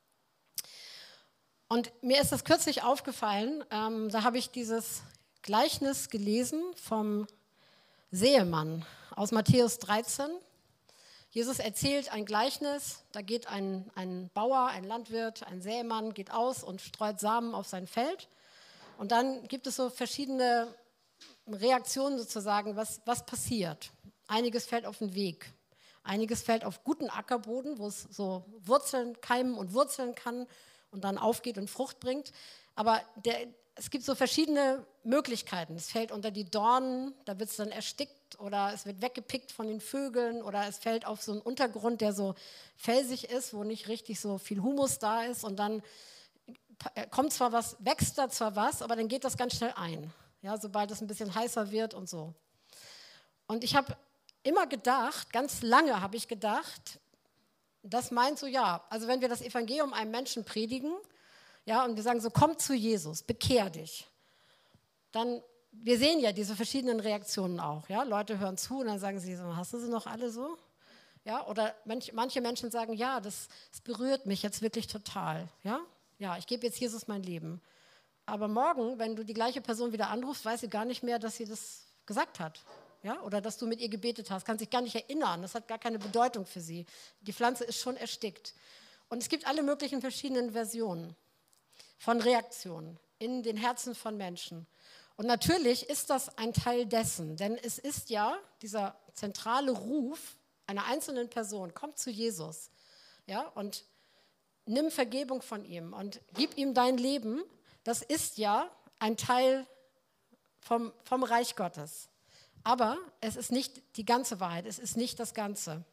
Und mir ist das kürzlich aufgefallen, da habe ich dieses Gleichnis gelesen vom Säemann aus Matthäus 13. Jesus erzählt ein Gleichnis, da geht ein Bauer, ein Landwirt, ein Sämann, geht aus und streut Samen auf sein Feld. Und dann gibt es so verschiedene Reaktionen sozusagen, was passiert. Einiges fällt auf den Weg, einiges fällt auf guten Ackerboden, wo es so keimen und wurzeln kann und dann aufgeht und Frucht bringt. Aber es gibt so verschiedene Möglichkeiten. Es fällt unter die Dornen, da wird es dann erstickt, oder es wird weggepickt von den Vögeln, oder es fällt auf so einen Untergrund, der so felsig ist, wo nicht richtig so viel Humus da ist, und dann kommt zwar was, wächst da zwar was, aber dann geht das ganz schnell ein, ja, sobald es ein bisschen heißer wird und so. Und ich habe immer gedacht, ganz lange habe ich gedacht, das meint so, ja, also wenn wir das Evangelium einem Menschen predigen, ja, und wir sagen so, komm zu Jesus, bekehr dich, dann, wir sehen ja diese verschiedenen Reaktionen auch, ja, Leute hören zu und dann sagen sie so, hast du sie noch alle so? Ja, oder manche Menschen sagen, ja, das berührt mich jetzt wirklich total, ja, ich gebe jetzt Jesus mein Leben. aber morgen, wenn du die gleiche Person wieder anrufst, weiß sie gar nicht mehr, dass sie das gesagt hat. Ja? Oder dass du mit ihr gebetet hast, kann sich gar nicht erinnern. Das hat gar keine Bedeutung für sie. Die Pflanze ist schon erstickt. Und es gibt alle möglichen verschiedenen Versionen von Reaktionen in den Herzen von Menschen. Und natürlich ist das ein Teil dessen, denn es ist ja dieser zentrale Ruf einer einzelnen Person, komm zu Jesus, ja, und nimm Vergebung von ihm und gib ihm dein Leben. Das ist ja ein Teil vom Reich Gottes. Aber es ist nicht die ganze Wahrheit, es ist nicht das Ganze.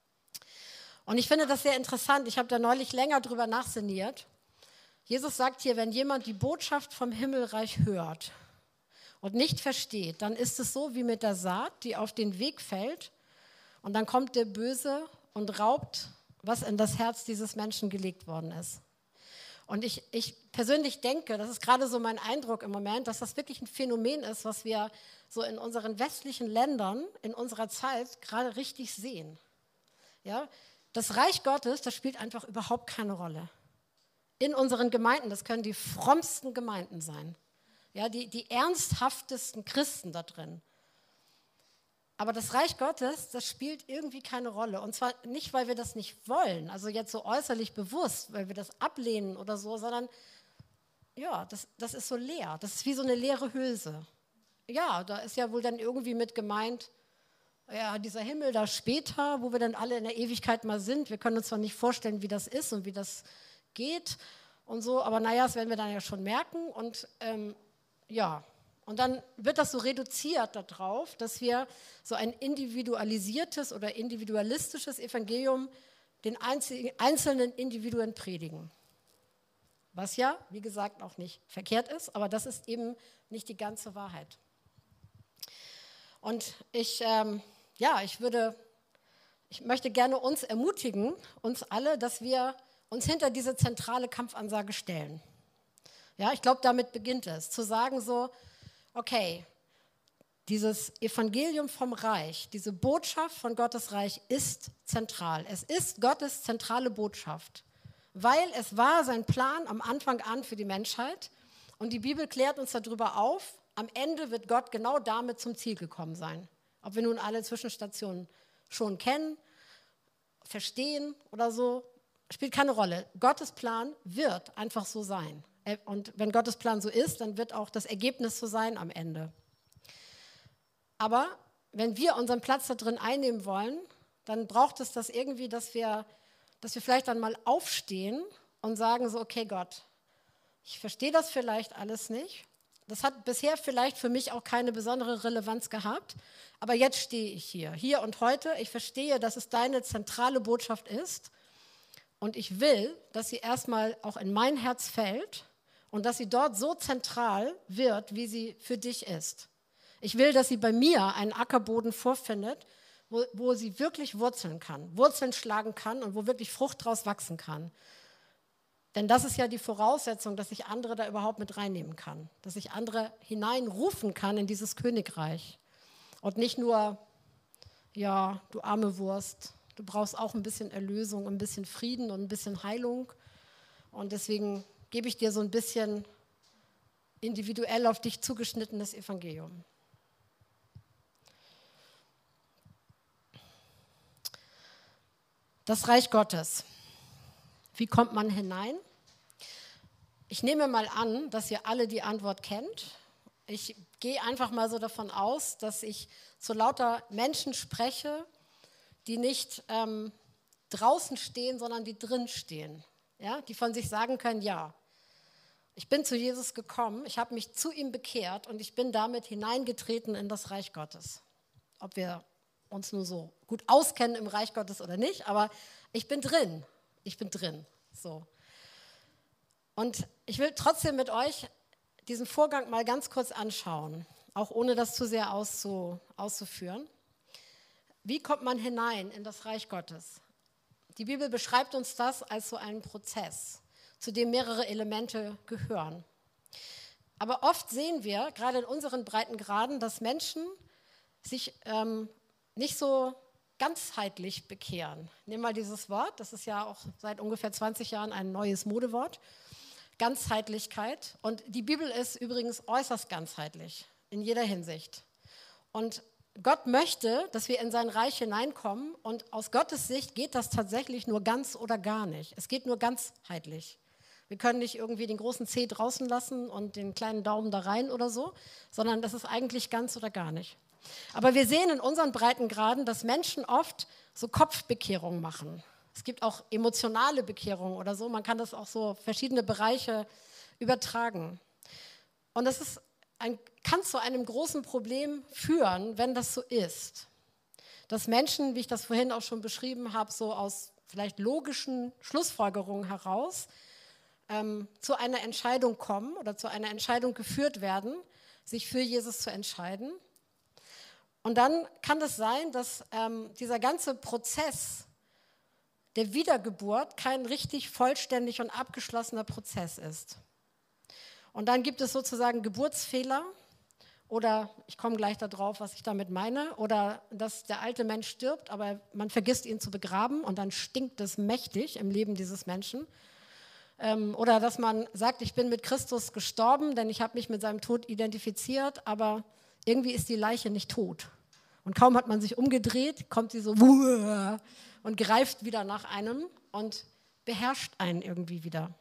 Und ich finde das sehr interessant. Ich habe da neulich länger drüber nachsinniert. Jesus sagt hier, wenn jemand die Botschaft vom Himmelreich hört und nicht versteht, dann ist es so wie mit der Saat, die auf den Weg fällt und dann kommt der Böse und raubt, was in das Herz dieses Menschen gelegt worden ist. Und ich persönlich denke, das ist gerade so mein Eindruck im Moment, dass das wirklich ein Phänomen ist, was wir so in unseren westlichen Ländern in unserer Zeit gerade richtig sehen. Ja? Das Reich Gottes, das spielt einfach überhaupt keine Rolle. In unseren Gemeinden, das können die frommsten Gemeinden sein, ja, die ernsthaftesten Christen da drin. Aber das Reich Gottes, das spielt irgendwie keine Rolle. Und zwar nicht, weil wir das nicht wollen, also jetzt so äußerlich bewusst, weil wir das ablehnen oder so, sondern ja, das ist so leer. Das ist wie so eine leere Hülse. Ja, da ist ja wohl dann irgendwie mit gemeint, ja, dieser Himmel da später, wo wir dann alle in der Ewigkeit mal sind. Wir können uns zwar nicht vorstellen, wie das ist und wie das geht und so, aber naja, das werden wir dann ja schon merken. Und ja, und dann wird das so reduziert darauf, dass wir so ein individualisiertes oder individualistisches Evangelium den einzelnen Individuen predigen. Was ja, wie gesagt, auch nicht verkehrt ist, aber das ist eben nicht die ganze Wahrheit. Und ich möchte gerne uns ermutigen, uns alle, dass wir uns hinter diese zentrale Kampfansage stellen. Ja, ich glaube, damit beginnt es, zu sagen so, okay, dieses Evangelium vom Reich, diese Botschaft von Gottes Reich ist zentral. Es ist Gottes zentrale Botschaft, weil es war sein Plan am Anfang an für die Menschheit und die Bibel klärt uns darüber auf, am Ende wird Gott genau damit zum Ziel gekommen sein. Ob wir nun alle Zwischenstationen schon kennen, verstehen oder so, spielt keine Rolle. Gottes Plan wird einfach so sein. Und wenn Gottes Plan so ist, dann wird auch das Ergebnis so sein am Ende. Aber wenn wir unseren Platz da drin einnehmen wollen, dann braucht es das irgendwie, dass wir vielleicht dann mal aufstehen und sagen so, okay Gott, ich verstehe das vielleicht alles nicht. Das hat bisher vielleicht für mich auch keine besondere Relevanz gehabt, aber jetzt stehe ich hier und heute. Ich verstehe, dass es deine zentrale Botschaft ist und ich will, dass sie erstmal auch in mein Herz fällt und dass sie dort so zentral wird, wie sie für dich ist. Ich will, dass sie bei mir einen Ackerboden vorfindet, wo sie wirklich wurzeln kann, Wurzeln schlagen kann und wo wirklich Frucht draus wachsen kann. Denn das ist ja die Voraussetzung, dass ich andere da überhaupt mit reinnehmen kann, dass ich andere hineinrufen kann in dieses Königreich. Und nicht nur, ja, du arme Wurst, du brauchst auch ein bisschen Erlösung, ein bisschen Frieden und ein bisschen Heilung. Und deswegen gebe ich dir so ein bisschen individuell auf dich zugeschnittenes Evangelium. Das Reich Gottes. Wie kommt man hinein? Ich nehme mal an, dass ihr alle die Antwort kennt. Ich gehe einfach mal so davon aus, dass ich zu lauter Menschen spreche, die nicht draußen stehen, sondern die drin stehen. Ja? Die von sich sagen können, ja, ich bin zu Jesus gekommen, ich habe mich zu ihm bekehrt und ich bin damit hineingetreten in das Reich Gottes. Ob wir uns nur so gut auskennen im Reich Gottes oder nicht, aber ich bin drin. So. Und ich will trotzdem mit euch diesen Vorgang mal ganz kurz anschauen, auch ohne das zu sehr auszuführen. Wie kommt man hinein in das Reich Gottes? Die Bibel beschreibt uns das als so einen Prozess, zu dem mehrere Elemente gehören. Aber oft sehen wir, gerade in unseren Breitengraden, dass Menschen sich nicht so ganzheitlich bekehren. Nimm mal dieses Wort, das ist ja auch seit ungefähr 20 Jahren ein neues Modewort. Ganzheitlichkeit. Und die Bibel ist übrigens äußerst ganzheitlich in jeder Hinsicht. Und Gott möchte, dass wir in sein Reich hineinkommen. Und aus Gottes Sicht geht das tatsächlich nur ganz oder gar nicht. Es geht nur ganzheitlich. Wir können nicht irgendwie den großen Zeh draußen lassen und den kleinen Daumen da rein oder so, sondern das ist eigentlich ganz oder gar nicht. Aber wir sehen in unseren Breitengraden, dass Menschen oft so Kopfbekehrungen machen. Es gibt auch emotionale Bekehrungen oder so. Man kann das auch so verschiedene Bereiche übertragen. Und das kann zu einem großen Problem führen, wenn das so ist. Dass Menschen, wie ich das vorhin auch schon beschrieben habe, so aus vielleicht logischen Schlussfolgerungen heraus zu einer Entscheidung kommen oder zu einer Entscheidung geführt werden, sich für Jesus zu entscheiden. Und dann kann es sein, dass dieser ganze Prozess der Wiedergeburt kein richtig vollständig und abgeschlossener Prozess ist. Und dann gibt es sozusagen Geburtsfehler oder, ich komme gleich darauf, was ich damit meine, oder dass der alte Mensch stirbt, aber man vergisst ihn zu begraben und dann stinkt es mächtig im Leben dieses Menschen. Oder dass man sagt, ich bin mit Christus gestorben, denn ich habe mich mit seinem Tod identifiziert, aber irgendwie ist die Leiche nicht tot. Und kaum hat man sich umgedreht, kommt sie so und greift wieder nach einem und beherrscht einen irgendwie wieder.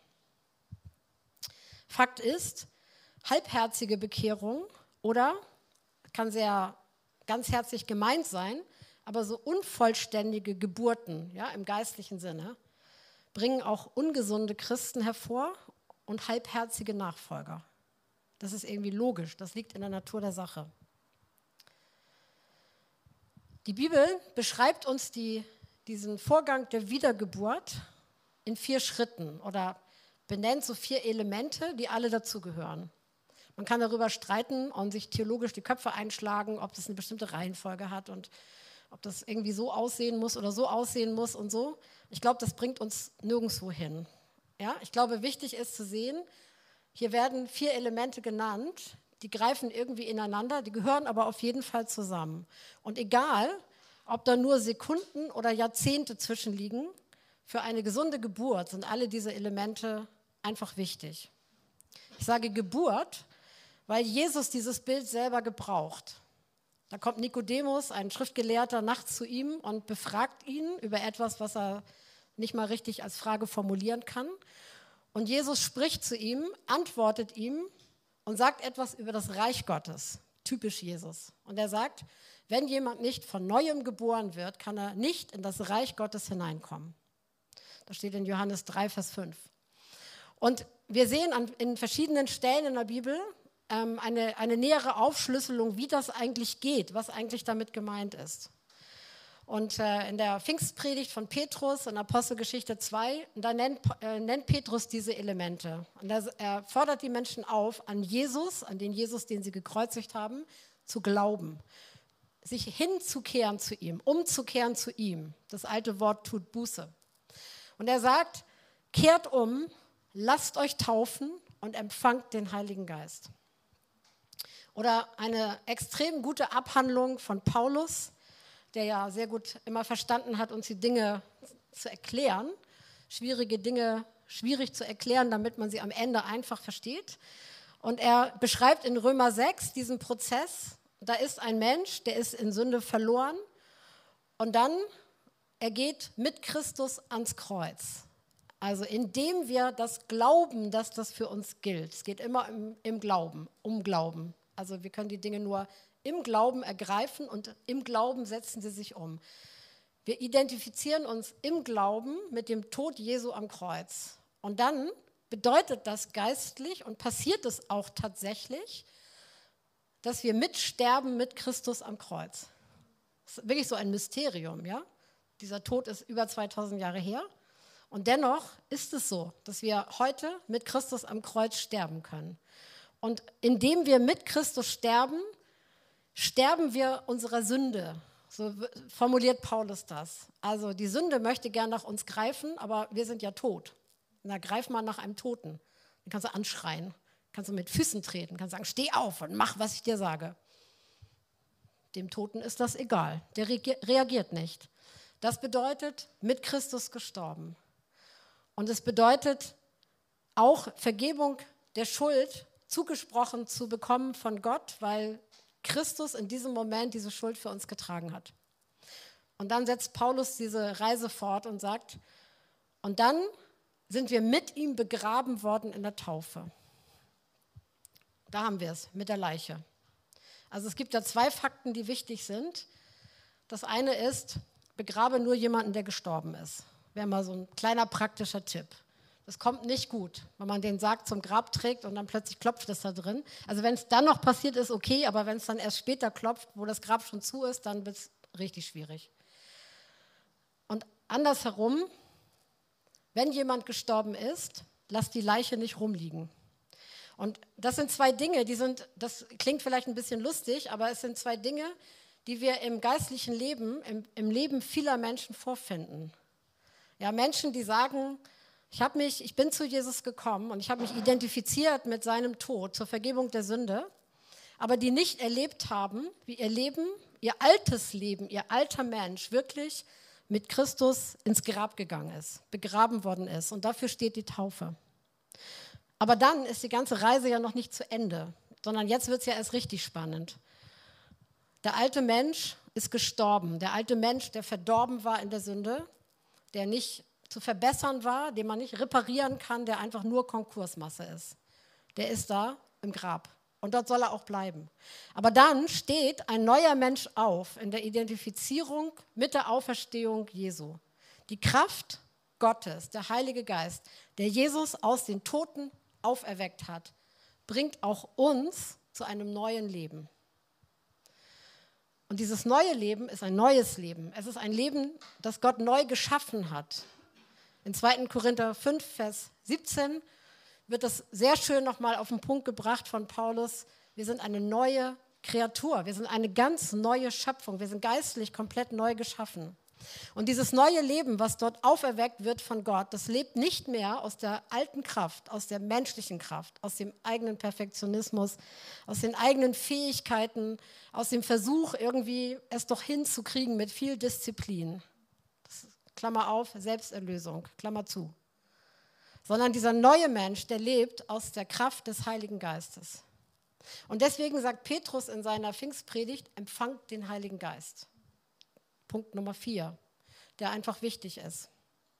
Fakt ist, halbherzige Bekehrung oder kann sehr ganzherzig gemeint sein, aber so unvollständige Geburten, ja, im geistlichen Sinne, bringen auch ungesunde Christen hervor und halbherzige Nachfolger. Das ist irgendwie logisch, das liegt in der Natur der Sache. Die Bibel beschreibt uns diesen Vorgang der Wiedergeburt in 4 Schritten oder benennt so 4 Elemente, die alle dazugehören. Man kann darüber streiten und sich theologisch die Köpfe einschlagen, ob das eine bestimmte Reihenfolge hat und ob das irgendwie so aussehen muss oder so aussehen muss und so. Ich glaube, das bringt uns nirgendwo hin. Ja? Ich glaube, wichtig ist zu sehen, hier werden 4 Elemente genannt, die greifen irgendwie ineinander, die gehören aber auf jeden Fall zusammen. Und egal, ob da nur Sekunden oder Jahrzehnte zwischenliegen, für eine gesunde Geburt sind alle diese Elemente einfach wichtig. Ich sage Geburt, weil Jesus dieses Bild selber gebraucht. Da kommt Nikodemus, ein Schriftgelehrter, nachts zu ihm und befragt ihn über etwas, was er nicht mal richtig als Frage formulieren kann. Und Jesus spricht zu ihm, antwortet ihm und sagt etwas über das Reich Gottes. Typisch Jesus. Und er sagt, wenn jemand nicht von Neuem geboren wird, kann er nicht in das Reich Gottes hineinkommen. Das steht in Johannes 3, Vers 5. Und wir sehen in verschiedenen Stellen in der Bibel eine nähere Aufschlüsselung, wie das eigentlich geht, was eigentlich damit gemeint ist. Und in der Pfingstpredigt von Petrus in Apostelgeschichte 2, da nennt Petrus diese Elemente. Und er fordert die Menschen auf, an den Jesus, den sie gekreuzigt haben, zu glauben. Sich hinzukehren zu ihm, umzukehren zu ihm. Das alte Wort tut Buße. Und er sagt, kehrt um, lasst euch taufen und empfangt den Heiligen Geist. Oder eine extrem gute Abhandlung von Paulus, der ja sehr gut immer verstanden hat, uns die Dinge zu erklären, schwierige Dinge schwierig zu erklären, damit man sie am Ende einfach versteht. Und er beschreibt in Römer 6 diesen Prozess. Da ist ein Mensch, der ist in Sünde verloren und dann, er geht mit Christus ans Kreuz. Also indem wir das glauben, dass das für uns gilt. Es geht immer im Glauben, um Glauben. Also wir können die Dinge nur im Glauben ergreifen und im Glauben setzen sie sich um. Wir identifizieren uns im Glauben mit dem Tod Jesu am Kreuz. Und dann bedeutet das geistlich und passiert es auch tatsächlich, dass wir mitsterben mit Christus am Kreuz. Das ist wirklich so ein Mysterium, ja? Dieser Tod ist über 2000 Jahre her. Und dennoch ist es so, dass wir heute mit Christus am Kreuz sterben können. Und indem wir mit Christus sterben, sterben wir unserer Sünde. So formuliert Paulus das. Also die Sünde möchte gern nach uns greifen, aber wir sind ja tot. Und da greif mal nach einem Toten. Dann kannst du anschreien, kannst du mit Füßen treten, kannst sagen, steh auf und mach, was ich dir sage. Dem Toten ist das egal, der reagiert nicht. Das bedeutet, mit Christus gestorben. Und es bedeutet auch Vergebung der Schuld zugesprochen zu bekommen von Gott, weil Christus in diesem Moment diese Schuld für uns getragen hat. Und dann setzt Paulus diese Reise fort und sagt, und dann sind wir mit ihm begraben worden in der Taufe. Da haben wir es, mit der Leiche. Also es gibt da 2 Fakten, die wichtig sind. Das eine ist, begrabe nur jemanden, der gestorben ist. Wäre mal so ein kleiner praktischer Tipp. Das kommt nicht gut, wenn man den Sarg zum Grab trägt und dann plötzlich klopft es da drin. Also wenn es dann noch passiert, ist okay, aber wenn es dann erst später klopft, wo das Grab schon zu ist, dann wird es richtig schwierig. Und andersherum, wenn jemand gestorben ist, lass die Leiche nicht rumliegen. Und das sind 2 Dinge, das klingt vielleicht ein bisschen lustig, aber es sind 2 Dinge, die wir im geistlichen Leben, im Leben vieler Menschen vorfinden. Ja, Menschen, die sagen, ich bin zu Jesus gekommen und ich habe mich identifiziert mit seinem Tod zur Vergebung der Sünde, aber die nicht erlebt haben, wie ihr Leben, ihr altes Leben, ihr alter Mensch wirklich mit Christus ins Grab gegangen ist, begraben worden ist. Und dafür steht die Taufe. Aber dann ist die ganze Reise ja noch nicht zu Ende, sondern jetzt wird es ja erst richtig spannend. Der alte Mensch ist gestorben. Der alte Mensch, der verdorben war in der Sünde, der nicht zu verbessern war, den man nicht reparieren kann, der einfach nur Konkursmasse ist. Der ist da im Grab. Und dort soll er auch bleiben. Aber dann steht ein neuer Mensch auf in der Identifizierung mit der Auferstehung Jesu. Die Kraft Gottes, der Heilige Geist, der Jesus aus den Toten auferweckt hat, bringt auch uns zu einem neuen Leben. Und dieses neue Leben ist ein neues Leben. Es ist ein Leben, das Gott neu geschaffen hat. In 2. Korinther 5, Vers 17 wird das sehr schön nochmal auf den Punkt gebracht von Paulus. Wir sind eine neue Kreatur, wir sind eine ganz neue Schöpfung, wir sind geistlich komplett neu geschaffen. Und dieses neue Leben, was dort auferweckt wird von Gott, das lebt nicht mehr aus der alten Kraft, aus der menschlichen Kraft, aus dem eigenen Perfektionismus, aus den eigenen Fähigkeiten, aus dem Versuch, irgendwie es doch hinzukriegen mit viel Disziplin. Klammer auf, Selbsterlösung, Klammer zu. Sondern dieser neue Mensch, der lebt aus der Kraft des Heiligen Geistes. Und deswegen sagt Petrus in seiner Pfingstpredigt, empfangt den Heiligen Geist. Punkt Nummer 4, der einfach wichtig ist.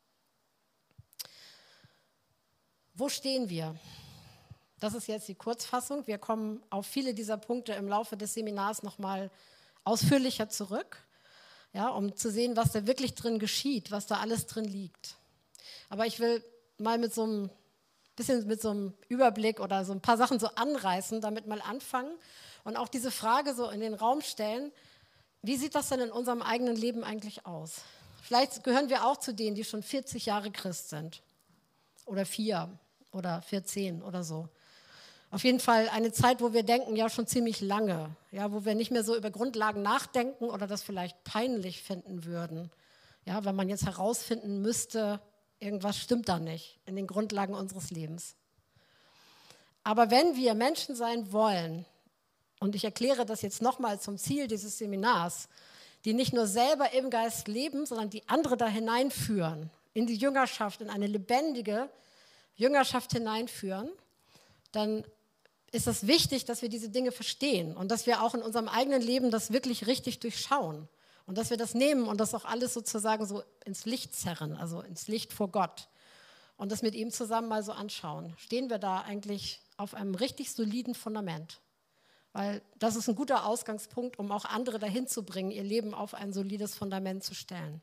Wo stehen wir? Das ist jetzt die Kurzfassung. Wir kommen auf viele dieser Punkte im Laufe des Seminars nochmal ausführlicher zurück, ja, um zu sehen, was da wirklich drin geschieht, was da alles drin liegt. Aber ich will mal mit so einem Überblick oder so ein paar Sachen so anreißen, damit mal anfangen und auch diese Frage so in den Raum stellen, wie sieht das denn in unserem eigenen Leben eigentlich aus? Vielleicht gehören wir auch zu denen, die schon 40 Jahre Christ sind oder 4 oder 14 oder so. Auf jeden Fall eine Zeit, wo wir denken, ja schon ziemlich lange, ja, wo wir nicht mehr so über Grundlagen nachdenken oder das vielleicht peinlich finden würden. Ja, wenn man jetzt herausfinden müsste, irgendwas stimmt da nicht in den Grundlagen unseres Lebens. Aber wenn wir Menschen sein wollen, und ich erkläre das jetzt nochmal zum Ziel dieses Seminars, die nicht nur selber im Geist leben, sondern die andere da hineinführen, in die Jüngerschaft, in eine lebendige Jüngerschaft hineinführen, dann ist es wichtig, dass wir diese Dinge verstehen und dass wir auch in unserem eigenen Leben das wirklich richtig durchschauen und dass wir das nehmen und das auch alles sozusagen so ins Licht zerren, also ins Licht vor Gott und das mit ihm zusammen mal so anschauen. Stehen wir da eigentlich auf einem richtig soliden Fundament? Weil das ist ein guter Ausgangspunkt, um auch andere dahin zu bringen, ihr Leben auf ein solides Fundament zu stellen.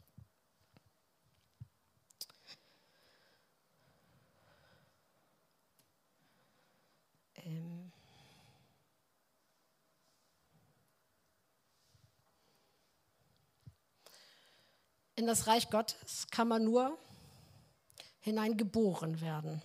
In das Reich Gottes kann man nur hineingeboren werden.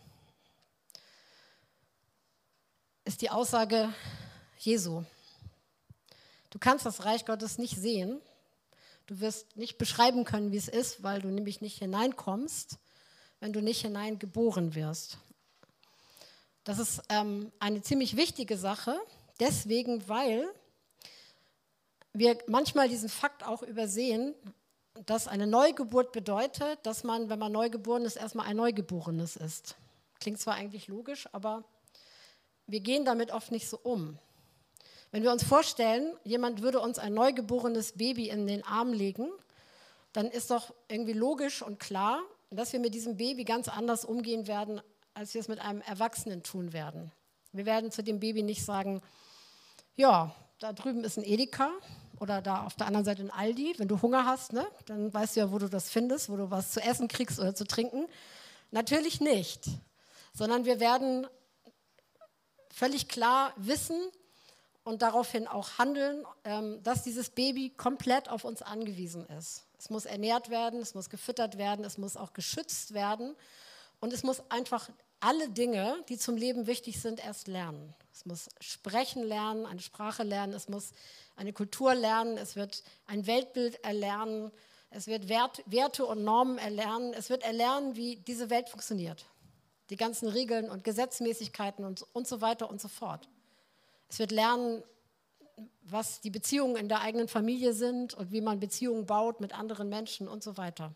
Ist die Aussage Jesu. Du kannst das Reich Gottes nicht sehen. Du wirst nicht beschreiben können, wie es ist, weil du nämlich nicht hineinkommst, wenn du nicht hineingeboren wirst. Das ist eine ziemlich wichtige Sache, deswegen, weil wir manchmal diesen Fakt auch übersehen, dass eine Neugeburt bedeutet, dass man, wenn man neugeboren ist, erstmal ein Neugeborenes ist. Klingt zwar eigentlich logisch, aber wir gehen damit oft nicht so um. Wenn wir uns vorstellen, jemand würde uns ein neugeborenes Baby in den Arm legen, dann ist doch irgendwie logisch und klar, dass wir mit diesem Baby ganz anders umgehen werden, als wir es mit einem Erwachsenen tun werden. Wir werden zu dem Baby nicht sagen, ja, da drüben ist ein Edeka oder da auf der anderen Seite ein Aldi. Wenn du Hunger hast, ne, dann weißt du ja, wo du das findest, wo du was zu essen kriegst oder zu trinken. Natürlich nicht, sondern wir werden völlig klar wissen und daraufhin auch handeln, dass dieses Baby komplett auf uns angewiesen ist. Es muss ernährt werden, es muss gefüttert werden, es muss auch geschützt werden und es muss einfach alle Dinge, die zum Leben wichtig sind, erst lernen. Es muss sprechen lernen, eine Sprache lernen, es muss eine Kultur lernen, es wird ein Weltbild erlernen, es wird Werte und Normen erlernen, es wird erlernen, wie diese Welt funktioniert. Die ganzen Regeln und Gesetzmäßigkeiten und so weiter und so fort. Es wird lernen, was die Beziehungen in der eigenen Familie sind und wie man Beziehungen baut mit anderen Menschen und so weiter.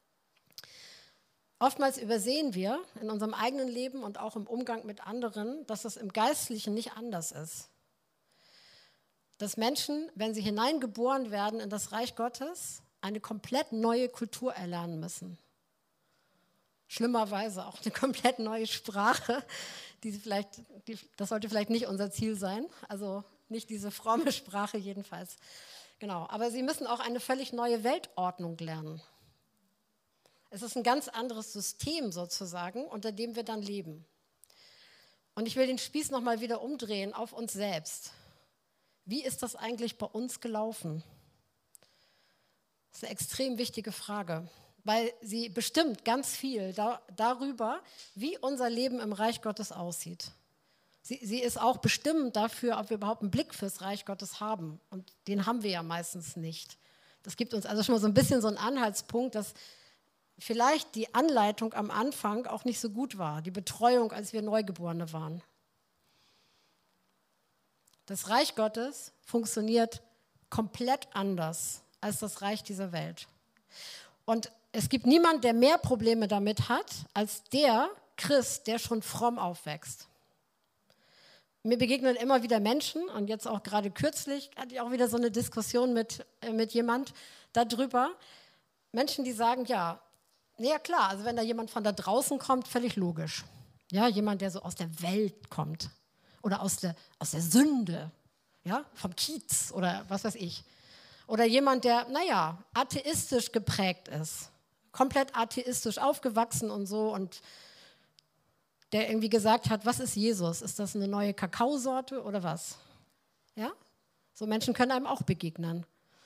Oftmals übersehen wir in unserem eigenen Leben und auch im Umgang mit anderen, dass es im Geistlichen nicht anders ist. Dass Menschen, wenn sie hineingeboren werden in das Reich Gottes, eine komplett neue Kultur erlernen müssen. Schlimmerweise auch eine komplett neue Sprache. Das sollte vielleicht nicht unser Ziel sein, also nicht diese fromme Sprache jedenfalls. Genau, aber sie müssen auch eine völlig neue Weltordnung lernen. Es ist ein ganz anderes System sozusagen, unter dem wir dann leben. Und ich will den Spieß nochmal wieder umdrehen auf uns selbst. Wie ist das eigentlich bei uns gelaufen? Das ist eine extrem wichtige Frage, weil sie bestimmt ganz viel darüber, wie unser Leben im Reich Gottes aussieht. Sie ist auch bestimmend dafür, ob wir überhaupt einen Blick fürs Reich Gottes haben. Und den haben wir ja meistens nicht. Das gibt uns also schon mal so ein bisschen so einen Anhaltspunkt, dass vielleicht die Anleitung am Anfang auch nicht so gut war, die Betreuung, als wir Neugeborene waren. Das Reich Gottes funktioniert komplett anders als das Reich dieser Welt. Und es gibt niemanden, der mehr Probleme damit hat, als der Christ, der schon fromm aufwächst. Mir begegnen immer wieder Menschen, und jetzt auch gerade kürzlich hatte ich auch wieder so eine Diskussion mit jemand darüber, Menschen, die sagen, ja klar, also wenn da jemand von da draußen kommt, völlig logisch. Ja, jemand, der so aus der Welt kommt oder aus der Sünde, ja, vom Kiez oder was weiß ich. Oder jemand, der, atheistisch geprägt ist, komplett atheistisch aufgewachsen und so und der irgendwie gesagt hat, was ist Jesus? Ist das eine neue Kakaosorte oder was? Ja? So Menschen können einem auch begegnen.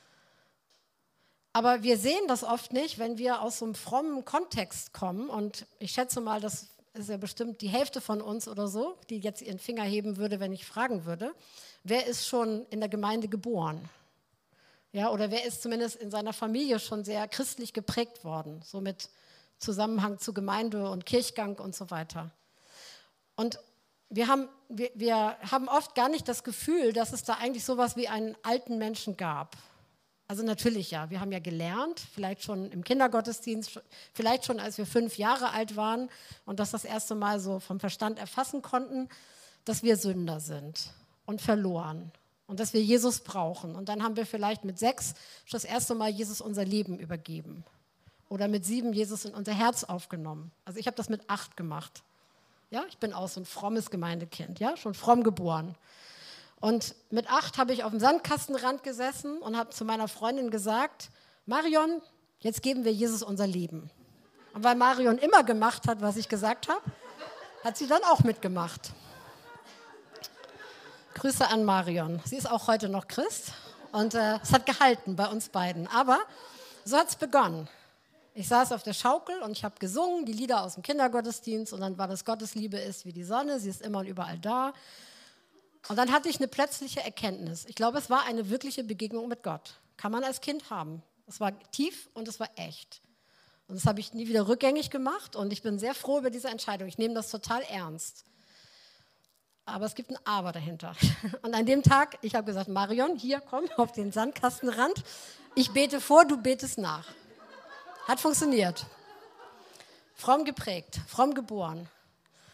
Aber wir sehen das oft nicht, wenn wir aus so einem frommen Kontext kommen. Und ich schätze mal, das ist ja bestimmt die Hälfte von uns oder so, die jetzt ihren Finger heben würde, wenn ich fragen würde, wer ist schon in der Gemeinde geboren? Ja, oder wer ist zumindest in seiner Familie schon sehr christlich geprägt worden, so mit Zusammenhang zu Gemeinde und Kirchgang und so weiter. Und wir haben oft gar nicht das Gefühl, dass es da eigentlich sowas wie einen alten Menschen gab. Also natürlich ja, wir haben ja gelernt, vielleicht schon im Kindergottesdienst, vielleicht schon als wir 5 Jahre alt waren und das erste Mal so vom Verstand erfassen konnten, dass wir Sünder sind und verloren und dass wir Jesus brauchen. Und dann haben wir vielleicht mit 6 schon das erste Mal Jesus unser Leben übergeben oder mit 7 Jesus in unser Herz aufgenommen. Also ich habe das mit 8 gemacht. Ja, ich bin auch so ein frommes Gemeindekind, ja, schon fromm geboren. Und mit 8 habe ich auf dem Sandkastenrand gesessen und habe zu meiner Freundin gesagt, Marion, jetzt geben wir Jesus unser Leben. Und weil Marion immer gemacht hat, was ich gesagt habe, hat sie dann auch mitgemacht. Grüße an Marion. Sie ist auch heute noch Christ und es hat gehalten bei uns beiden. Aber so hat es begonnen. Ich saß auf der Schaukel und ich habe gesungen, die Lieder aus dem Kindergottesdienst und dann war das Gottes Liebe ist wie die Sonne, sie ist immer und überall da. Und dann hatte ich eine plötzliche Erkenntnis. Ich glaube, es war eine wirkliche Begegnung mit Gott. Kann man als Kind haben. Es war tief und es war echt. Und das habe ich nie wieder rückgängig gemacht und ich bin sehr froh über diese Entscheidung. Ich nehme das total ernst. Aber es gibt ein Aber dahinter. Und an dem Tag, ich habe gesagt, Marion, hier, komm auf den Sandkastenrand. Ich bete vor, du betest nach. Hat funktioniert. Fromm geprägt, fromm geboren.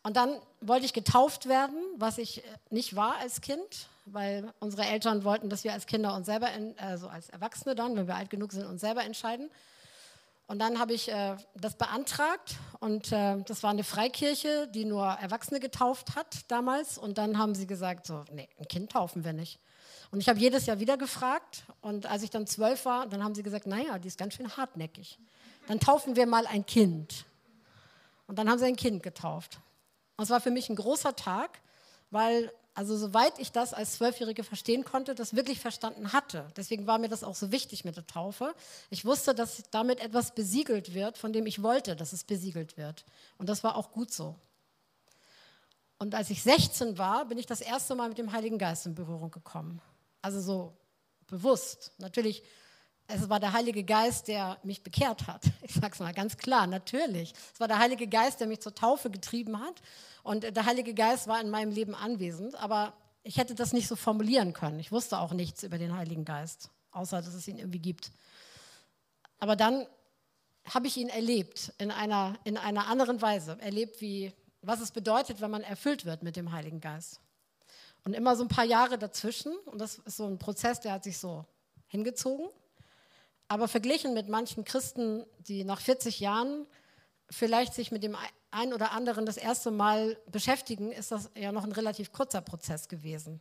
Und dann wollte ich getauft werden, was ich nicht war als Kind, weil unsere Eltern wollten, dass wir als Kinder uns selber, also als Erwachsene dann, wenn wir alt genug sind, uns selber entscheiden. Und dann habe ich das beantragt und das war eine Freikirche, die nur Erwachsene getauft hat damals. Und dann haben sie gesagt, so, nee, ein Kind taufen wir nicht. Und ich habe jedes Jahr wieder gefragt und als ich dann 12 war, dann haben sie gesagt, naja, die ist ganz schön hartnäckig. Dann taufen wir mal ein Kind. Und dann haben sie ein Kind getauft. Und es war für mich ein großer Tag, weil, also soweit ich das als 12-Jährige verstehen konnte, das wirklich verstanden hatte. Deswegen war mir das auch so wichtig mit der Taufe. Ich wusste, dass damit etwas besiegelt wird, von dem ich wollte, dass es besiegelt wird. Und das war auch gut so. Und als ich 16 war, bin ich das erste Mal mit dem Heiligen Geist in Berührung gekommen. Also so bewusst. Natürlich, es war der Heilige Geist, der mich bekehrt hat. Ich sage es mal ganz klar, natürlich. Es war der Heilige Geist, der mich zur Taufe getrieben hat. Und der Heilige Geist war in meinem Leben anwesend. Aber ich hätte das nicht so formulieren können. Ich wusste auch nichts über den Heiligen Geist, außer dass es ihn irgendwie gibt. Aber dann habe ich ihn erlebt, in einer anderen Weise. Erlebt, was es bedeutet, wenn man erfüllt wird mit dem Heiligen Geist. Und immer so ein paar Jahre dazwischen, und das ist so ein Prozess, der hat sich so hingezogen. Aber verglichen mit manchen Christen, die nach 40 Jahren vielleicht sich mit dem einen oder anderen das erste Mal beschäftigen, ist das ja noch ein relativ kurzer Prozess gewesen.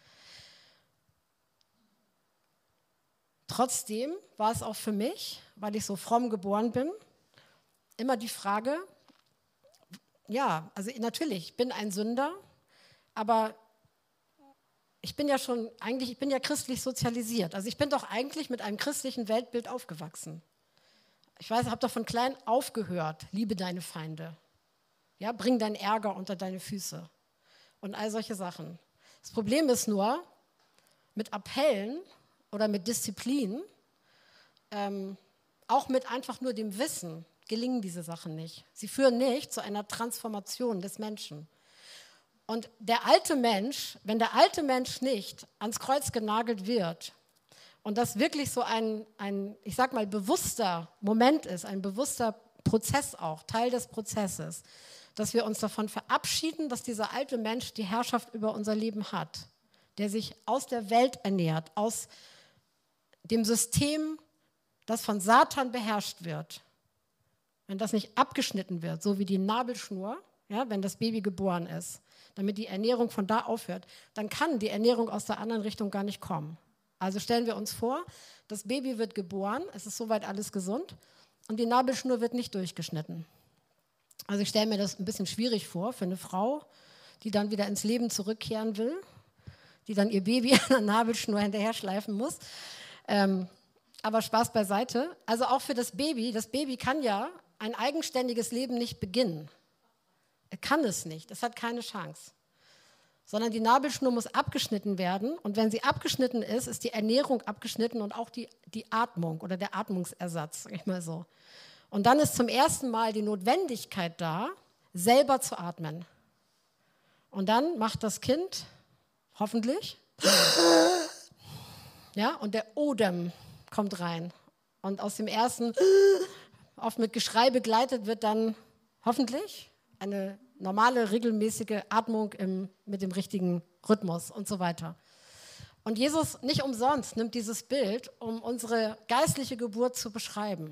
Trotzdem war es auch für mich, weil ich so fromm geboren bin, immer die Frage, ja, also natürlich, ich bin ein Sünder, aber ich bin ja christlich sozialisiert. Also ich bin doch eigentlich mit einem christlichen Weltbild aufgewachsen. Ich weiß, ich habe doch von klein auf gehört, liebe deine Feinde. Ja, bring deinen Ärger unter deine Füße. Und all solche Sachen. Das Problem ist nur, mit Appellen oder mit Disziplin, auch mit einfach nur dem Wissen, gelingen diese Sachen nicht. Sie führen nicht zu einer Transformation des Menschen. Und der alte Mensch, wenn der alte Mensch nicht ans Kreuz genagelt wird und das wirklich so ein, ich sag mal, bewusster Moment ist, ein bewusster Prozess auch, Teil des Prozesses, dass wir uns davon verabschieden, dass dieser alte Mensch die Herrschaft über unser Leben hat, der sich aus der Welt ernährt, aus dem System, das von Satan beherrscht wird. Wenn das nicht abgeschnitten wird, so wie die Nabelschnur, ja, wenn das Baby geboren ist, damit die Ernährung von da aufhört, dann kann die Ernährung aus der anderen Richtung gar nicht kommen. Also stellen wir uns vor, das Baby wird geboren, es ist soweit alles gesund und die Nabelschnur wird nicht durchgeschnitten. Also ich stelle mir das ein bisschen schwierig vor für eine Frau, die dann wieder ins Leben zurückkehren will, die dann ihr Baby an der Nabelschnur hinterher schleifen muss. Aber Spaß beiseite. Also auch für das Baby kann ja ein eigenständiges Leben nicht beginnen. Er kann es nicht, es hat keine Chance. Sondern die Nabelschnur muss abgeschnitten werden und wenn sie abgeschnitten ist, ist die Ernährung abgeschnitten und auch die Atmung oder der Atmungsersatz, sag ich mal so. Und dann ist zum ersten Mal die Notwendigkeit da, selber zu atmen. Und dann macht das Kind, hoffentlich, ja, und der Odem kommt rein. Und aus dem ersten, oft mit Geschrei begleitet, wird dann hoffentlich eine normale, regelmäßige Atmung mit dem richtigen Rhythmus und so weiter. Und Jesus nicht umsonst nimmt dieses Bild, um unsere geistliche Geburt zu beschreiben.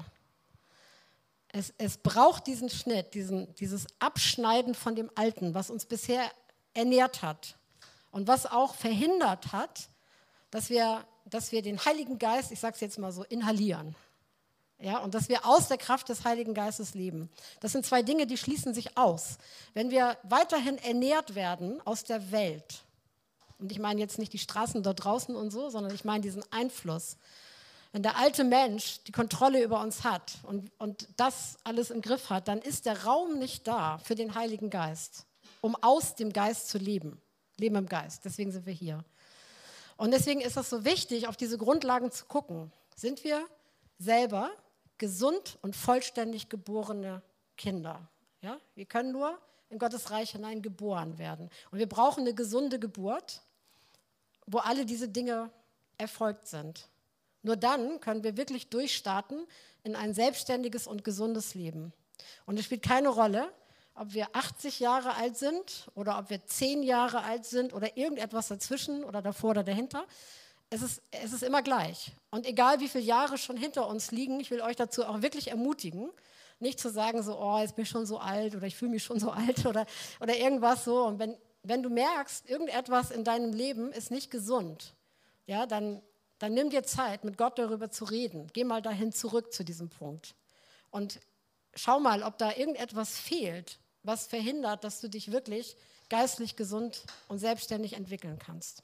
Es braucht diesen Schnitt, dieses Abschneiden von dem Alten, was uns bisher ernährt hat und was auch verhindert hat, dass wir den Heiligen Geist, ich sage es jetzt mal so, inhalieren. Ja, und dass wir aus der Kraft des Heiligen Geistes leben. Das sind zwei Dinge, die schließen sich aus. Wenn wir weiterhin ernährt werden aus der Welt, und ich meine jetzt nicht die Straßen dort draußen und so, sondern ich meine diesen Einfluss. Wenn der alte Mensch die Kontrolle über uns hat und das alles im Griff hat, dann ist der Raum nicht da für den Heiligen Geist, um aus dem Geist zu leben. Leben im Geist, deswegen sind wir hier. Und deswegen ist es so wichtig, auf diese Grundlagen zu gucken. Sind wir selber gesund und vollständig geborene Kinder? Ja? Wir können nur in Gottes Reich hinein geboren werden. Und wir brauchen eine gesunde Geburt, wo alle diese Dinge erfolgt sind. Nur dann können wir wirklich durchstarten in ein selbstständiges und gesundes Leben. Und es spielt keine Rolle, ob wir 80 Jahre alt sind oder ob wir 10 Jahre alt sind oder irgendetwas dazwischen oder davor oder dahinter. Es ist immer gleich. Und egal, wie viele Jahre schon hinter uns liegen, ich will euch dazu auch wirklich ermutigen, nicht zu sagen, so, oh, jetzt bin ich schon so alt oder ich fühle mich schon so alt oder irgendwas so. Und wenn du merkst, irgendetwas in deinem Leben ist nicht gesund, ja, dann nimm dir Zeit, mit Gott darüber zu reden. Geh mal dahin zurück zu diesem Punkt. Und schau mal, ob da irgendetwas fehlt, was verhindert, dass du dich wirklich geistlich gesund und selbstständig entwickeln kannst.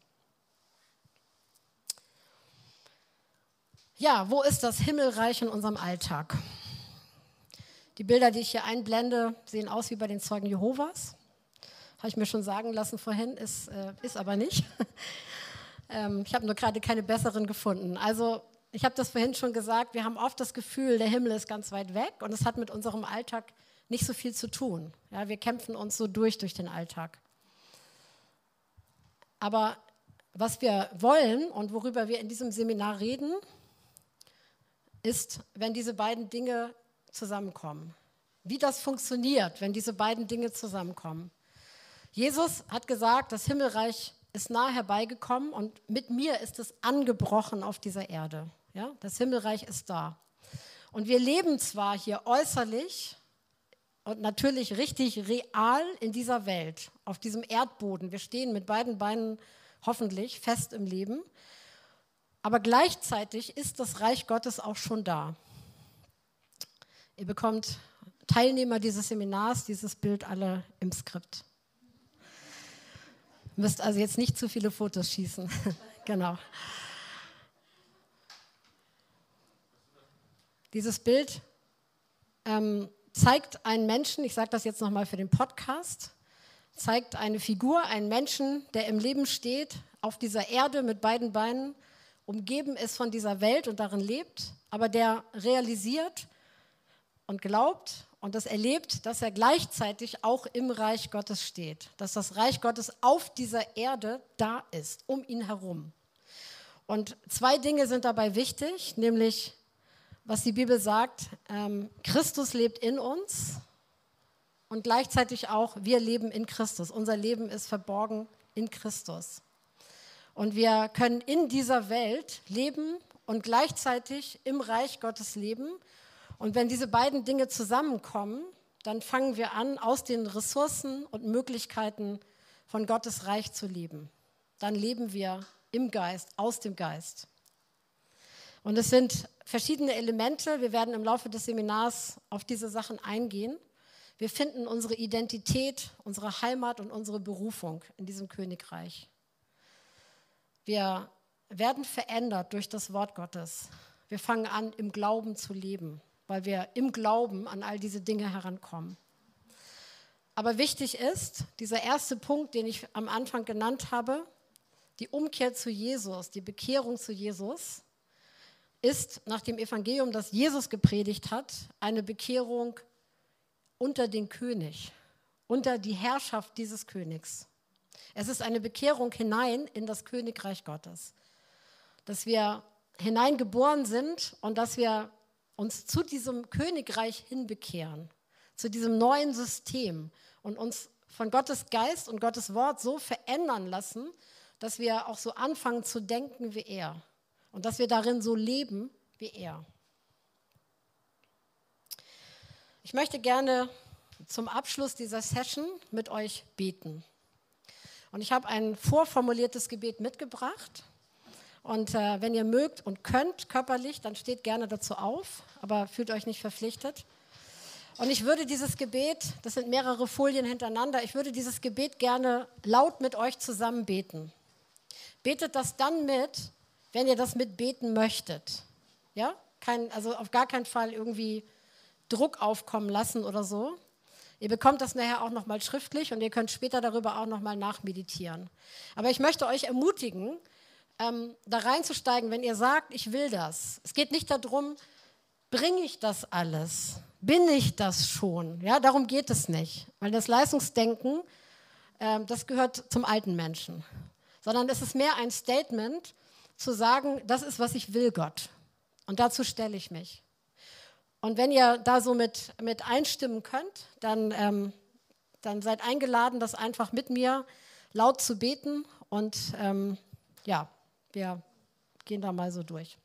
Ja, wo ist das Himmelreich in unserem Alltag? Die Bilder, die ich hier einblende, sehen aus wie bei den Zeugen Jehovas. Habe ich mir schon sagen lassen vorhin, ist aber nicht. Ich habe nur gerade keine besseren gefunden. Also ich habe das vorhin schon gesagt, wir haben oft das Gefühl, der Himmel ist ganz weit weg und es hat mit unserem Alltag nicht so viel zu tun. Ja, wir kämpfen uns so durch den Alltag. Aber was wir wollen und worüber wir in diesem Seminar reden, ist, wenn diese beiden Dinge zusammenkommen. Wie das funktioniert, wenn diese beiden Dinge zusammenkommen. Jesus hat gesagt, das Himmelreich ist nahe herbeigekommen und mit mir ist es angebrochen auf dieser Erde. Ja? Das Himmelreich ist da. Und wir leben zwar hier äußerlich und natürlich richtig real in dieser Welt, auf diesem Erdboden. Wir stehen mit beiden Beinen hoffentlich fest im Leben. Aber gleichzeitig ist das Reich Gottes auch schon da. Ihr bekommt Teilnehmer dieses Seminars, dieses Bild alle im Skript. Ihr müsst also jetzt nicht zu viele Fotos schießen. Genau. Dieses Bild zeigt einen Menschen, ich sage das jetzt nochmal für den Podcast, zeigt eine Figur, einen Menschen, der im Leben steht, auf dieser Erde mit beiden Beinen, umgeben ist von dieser Welt und darin lebt, aber der realisiert und glaubt und das erlebt, dass er gleichzeitig auch im Reich Gottes steht, dass das Reich Gottes auf dieser Erde da ist, um ihn herum. Und zwei Dinge sind dabei wichtig, nämlich, was die Bibel sagt, Christus lebt in uns und gleichzeitig auch, wir leben in Christus. Unser Leben ist verborgen in Christus. Und wir können in dieser Welt leben und gleichzeitig im Reich Gottes leben. Und wenn diese beiden Dinge zusammenkommen, dann fangen wir an, aus den Ressourcen und Möglichkeiten von Gottes Reich zu leben. Dann leben wir im Geist, aus dem Geist. Und es sind verschiedene Elemente. Wir werden im Laufe des Seminars auf diese Sachen eingehen. Wir finden unsere Identität, unsere Heimat und unsere Berufung in diesem Königreich. Wir werden verändert durch das Wort Gottes. Wir fangen an, im Glauben zu leben, weil wir im Glauben an all diese Dinge herankommen. Aber wichtig ist, dieser erste Punkt, den ich am Anfang genannt habe, die Umkehr zu Jesus, die Bekehrung zu Jesus, ist nach dem Evangelium, das Jesus gepredigt hat, eine Bekehrung unter den König, unter die Herrschaft dieses Königs. Es ist eine Bekehrung hinein in das Königreich Gottes, dass wir hineingeboren sind und dass wir uns zu diesem Königreich hinbekehren, zu diesem neuen System und uns von Gottes Geist und Gottes Wort so verändern lassen, dass wir auch so anfangen zu denken wie er und dass wir darin so leben wie er. Ich möchte gerne zum Abschluss dieser Session mit euch beten. Und ich habe ein vorformuliertes Gebet mitgebracht. Und wenn ihr mögt und könnt körperlich, dann steht gerne dazu auf, aber fühlt euch nicht verpflichtet. Und ich würde dieses Gebet, das sind mehrere Folien hintereinander, ich würde dieses Gebet gerne laut mit euch zusammen beten. Betet das dann mit, wenn ihr das mitbeten möchtet. Ja? Also auf gar keinen Fall irgendwie Druck aufkommen lassen oder so. Ihr bekommt das nachher auch nochmal schriftlich und ihr könnt später darüber auch nochmal nachmeditieren. Aber ich möchte euch ermutigen, da reinzusteigen, wenn ihr sagt, ich will das. Es geht nicht darum, bringe ich das alles? Bin ich das schon? Ja, darum geht es nicht. Weil das Leistungsdenken, das gehört zum alten Menschen. Sondern es ist mehr ein Statement, zu sagen, das ist, was ich will, Gott. Und dazu stelle ich mich. Und wenn ihr da so mit einstimmen könnt, dann dann seid eingeladen, das einfach mit mir laut zu beten. Und wir gehen da mal so durch.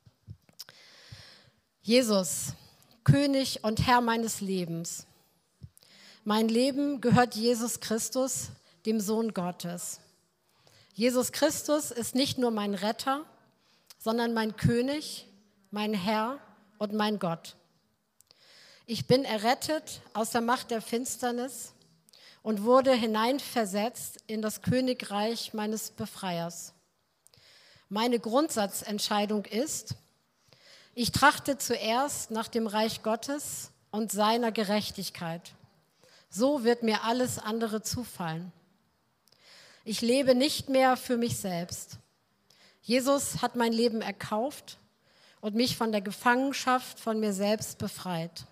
Jesus, König und Herr meines Lebens. Mein Leben gehört Jesus Christus, dem Sohn Gottes. Jesus Christus ist nicht nur mein Retter, sondern mein König, mein Herr und mein Gott. Ich bin errettet aus der Macht der Finsternis und wurde hineinversetzt in das Königreich meines Befreiers. Meine Grundsatzentscheidung ist: Ich trachte zuerst nach dem Reich Gottes und seiner Gerechtigkeit. So wird mir alles andere zufallen. Ich lebe nicht mehr für mich selbst. Jesus hat mein Leben erkauft und mich von der Gefangenschaft von mir selbst befreit.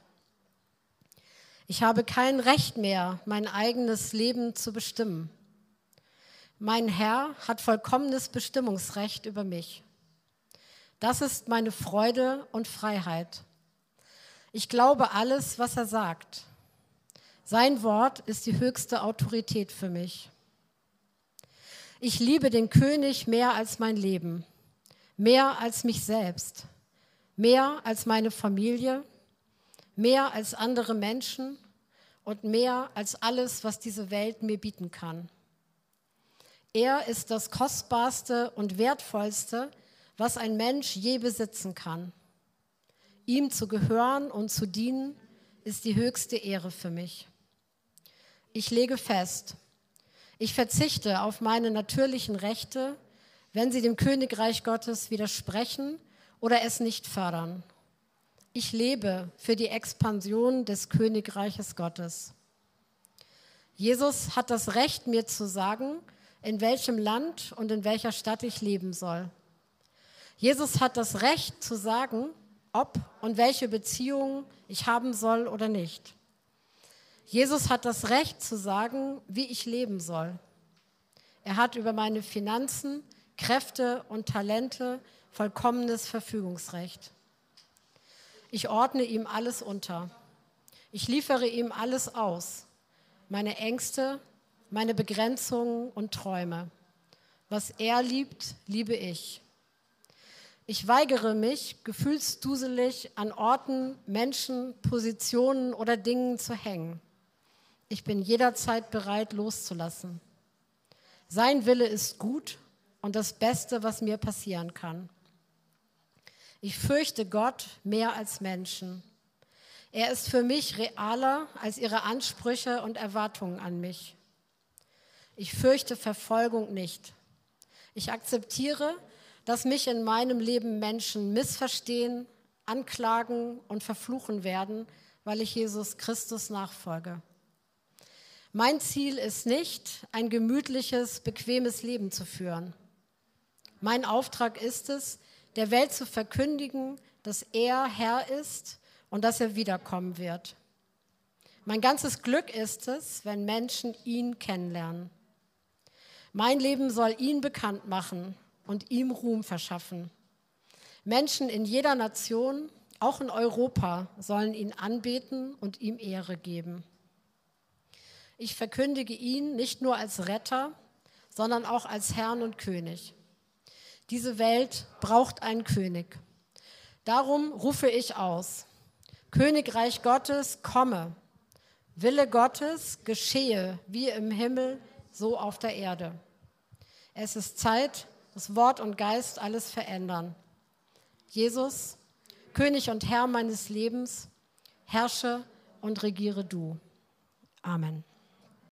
Ich habe kein Recht mehr, mein eigenes Leben zu bestimmen. Mein Herr hat vollkommenes Bestimmungsrecht über mich. Das ist meine Freude und Freiheit. Ich glaube alles, was er sagt. Sein Wort ist die höchste Autorität für mich. Ich liebe den König mehr als mein Leben, mehr als mich selbst, mehr als meine Familie, mehr als andere Menschen und mehr als alles, was diese Welt mir bieten kann. Er ist das Kostbarste und Wertvollste, was ein Mensch je besitzen kann. Ihm zu gehören und zu dienen, ist die höchste Ehre für mich. Ich lege fest, ich verzichte auf meine natürlichen Rechte, wenn sie dem Königreich Gottes widersprechen oder es nicht fördern. Ich lebe für die Expansion des Königreiches Gottes. Jesus hat das Recht, mir zu sagen, in welchem Land und in welcher Stadt ich leben soll. Jesus hat das Recht zu sagen, ob und welche Beziehungen ich haben soll oder nicht. Jesus hat das Recht zu sagen, wie ich leben soll. Er hat über meine Finanzen, Kräfte und Talente vollkommenes Verfügungsrecht. Ich ordne ihm alles unter. Ich liefere ihm alles aus. Meine Ängste, meine Begrenzungen und Träume. Was er liebt, liebe ich. Ich weigere mich, gefühlsduselig an Orten, Menschen, Positionen oder Dingen zu hängen. Ich bin jederzeit bereit, loszulassen. Sein Wille ist gut und das Beste, was mir passieren kann. Ich fürchte Gott mehr als Menschen. Er ist für mich realer als ihre Ansprüche und Erwartungen an mich. Ich fürchte Verfolgung nicht. Ich akzeptiere, dass mich in meinem Leben Menschen missverstehen, anklagen und verfluchen werden, weil ich Jesus Christus nachfolge. Mein Ziel ist nicht, ein gemütliches, bequemes Leben zu führen. Mein Auftrag ist es, der Welt zu verkündigen, dass er Herr ist und dass er wiederkommen wird. Mein ganzes Glück ist es, wenn Menschen ihn kennenlernen. Mein Leben soll ihn bekannt machen und ihm Ruhm verschaffen. Menschen in jeder Nation, auch in Europa, sollen ihn anbeten und ihm Ehre geben. Ich verkündige ihn nicht nur als Retter, sondern auch als Herrn und König. Diese Welt braucht einen König. Darum rufe ich aus: Königreich Gottes, komme. Wille Gottes geschehe, wie im Himmel, so auf der Erde. Es ist Zeit, dass Wort und Geist alles verändern. Jesus, König und Herr meines Lebens, herrsche und regiere du. Amen.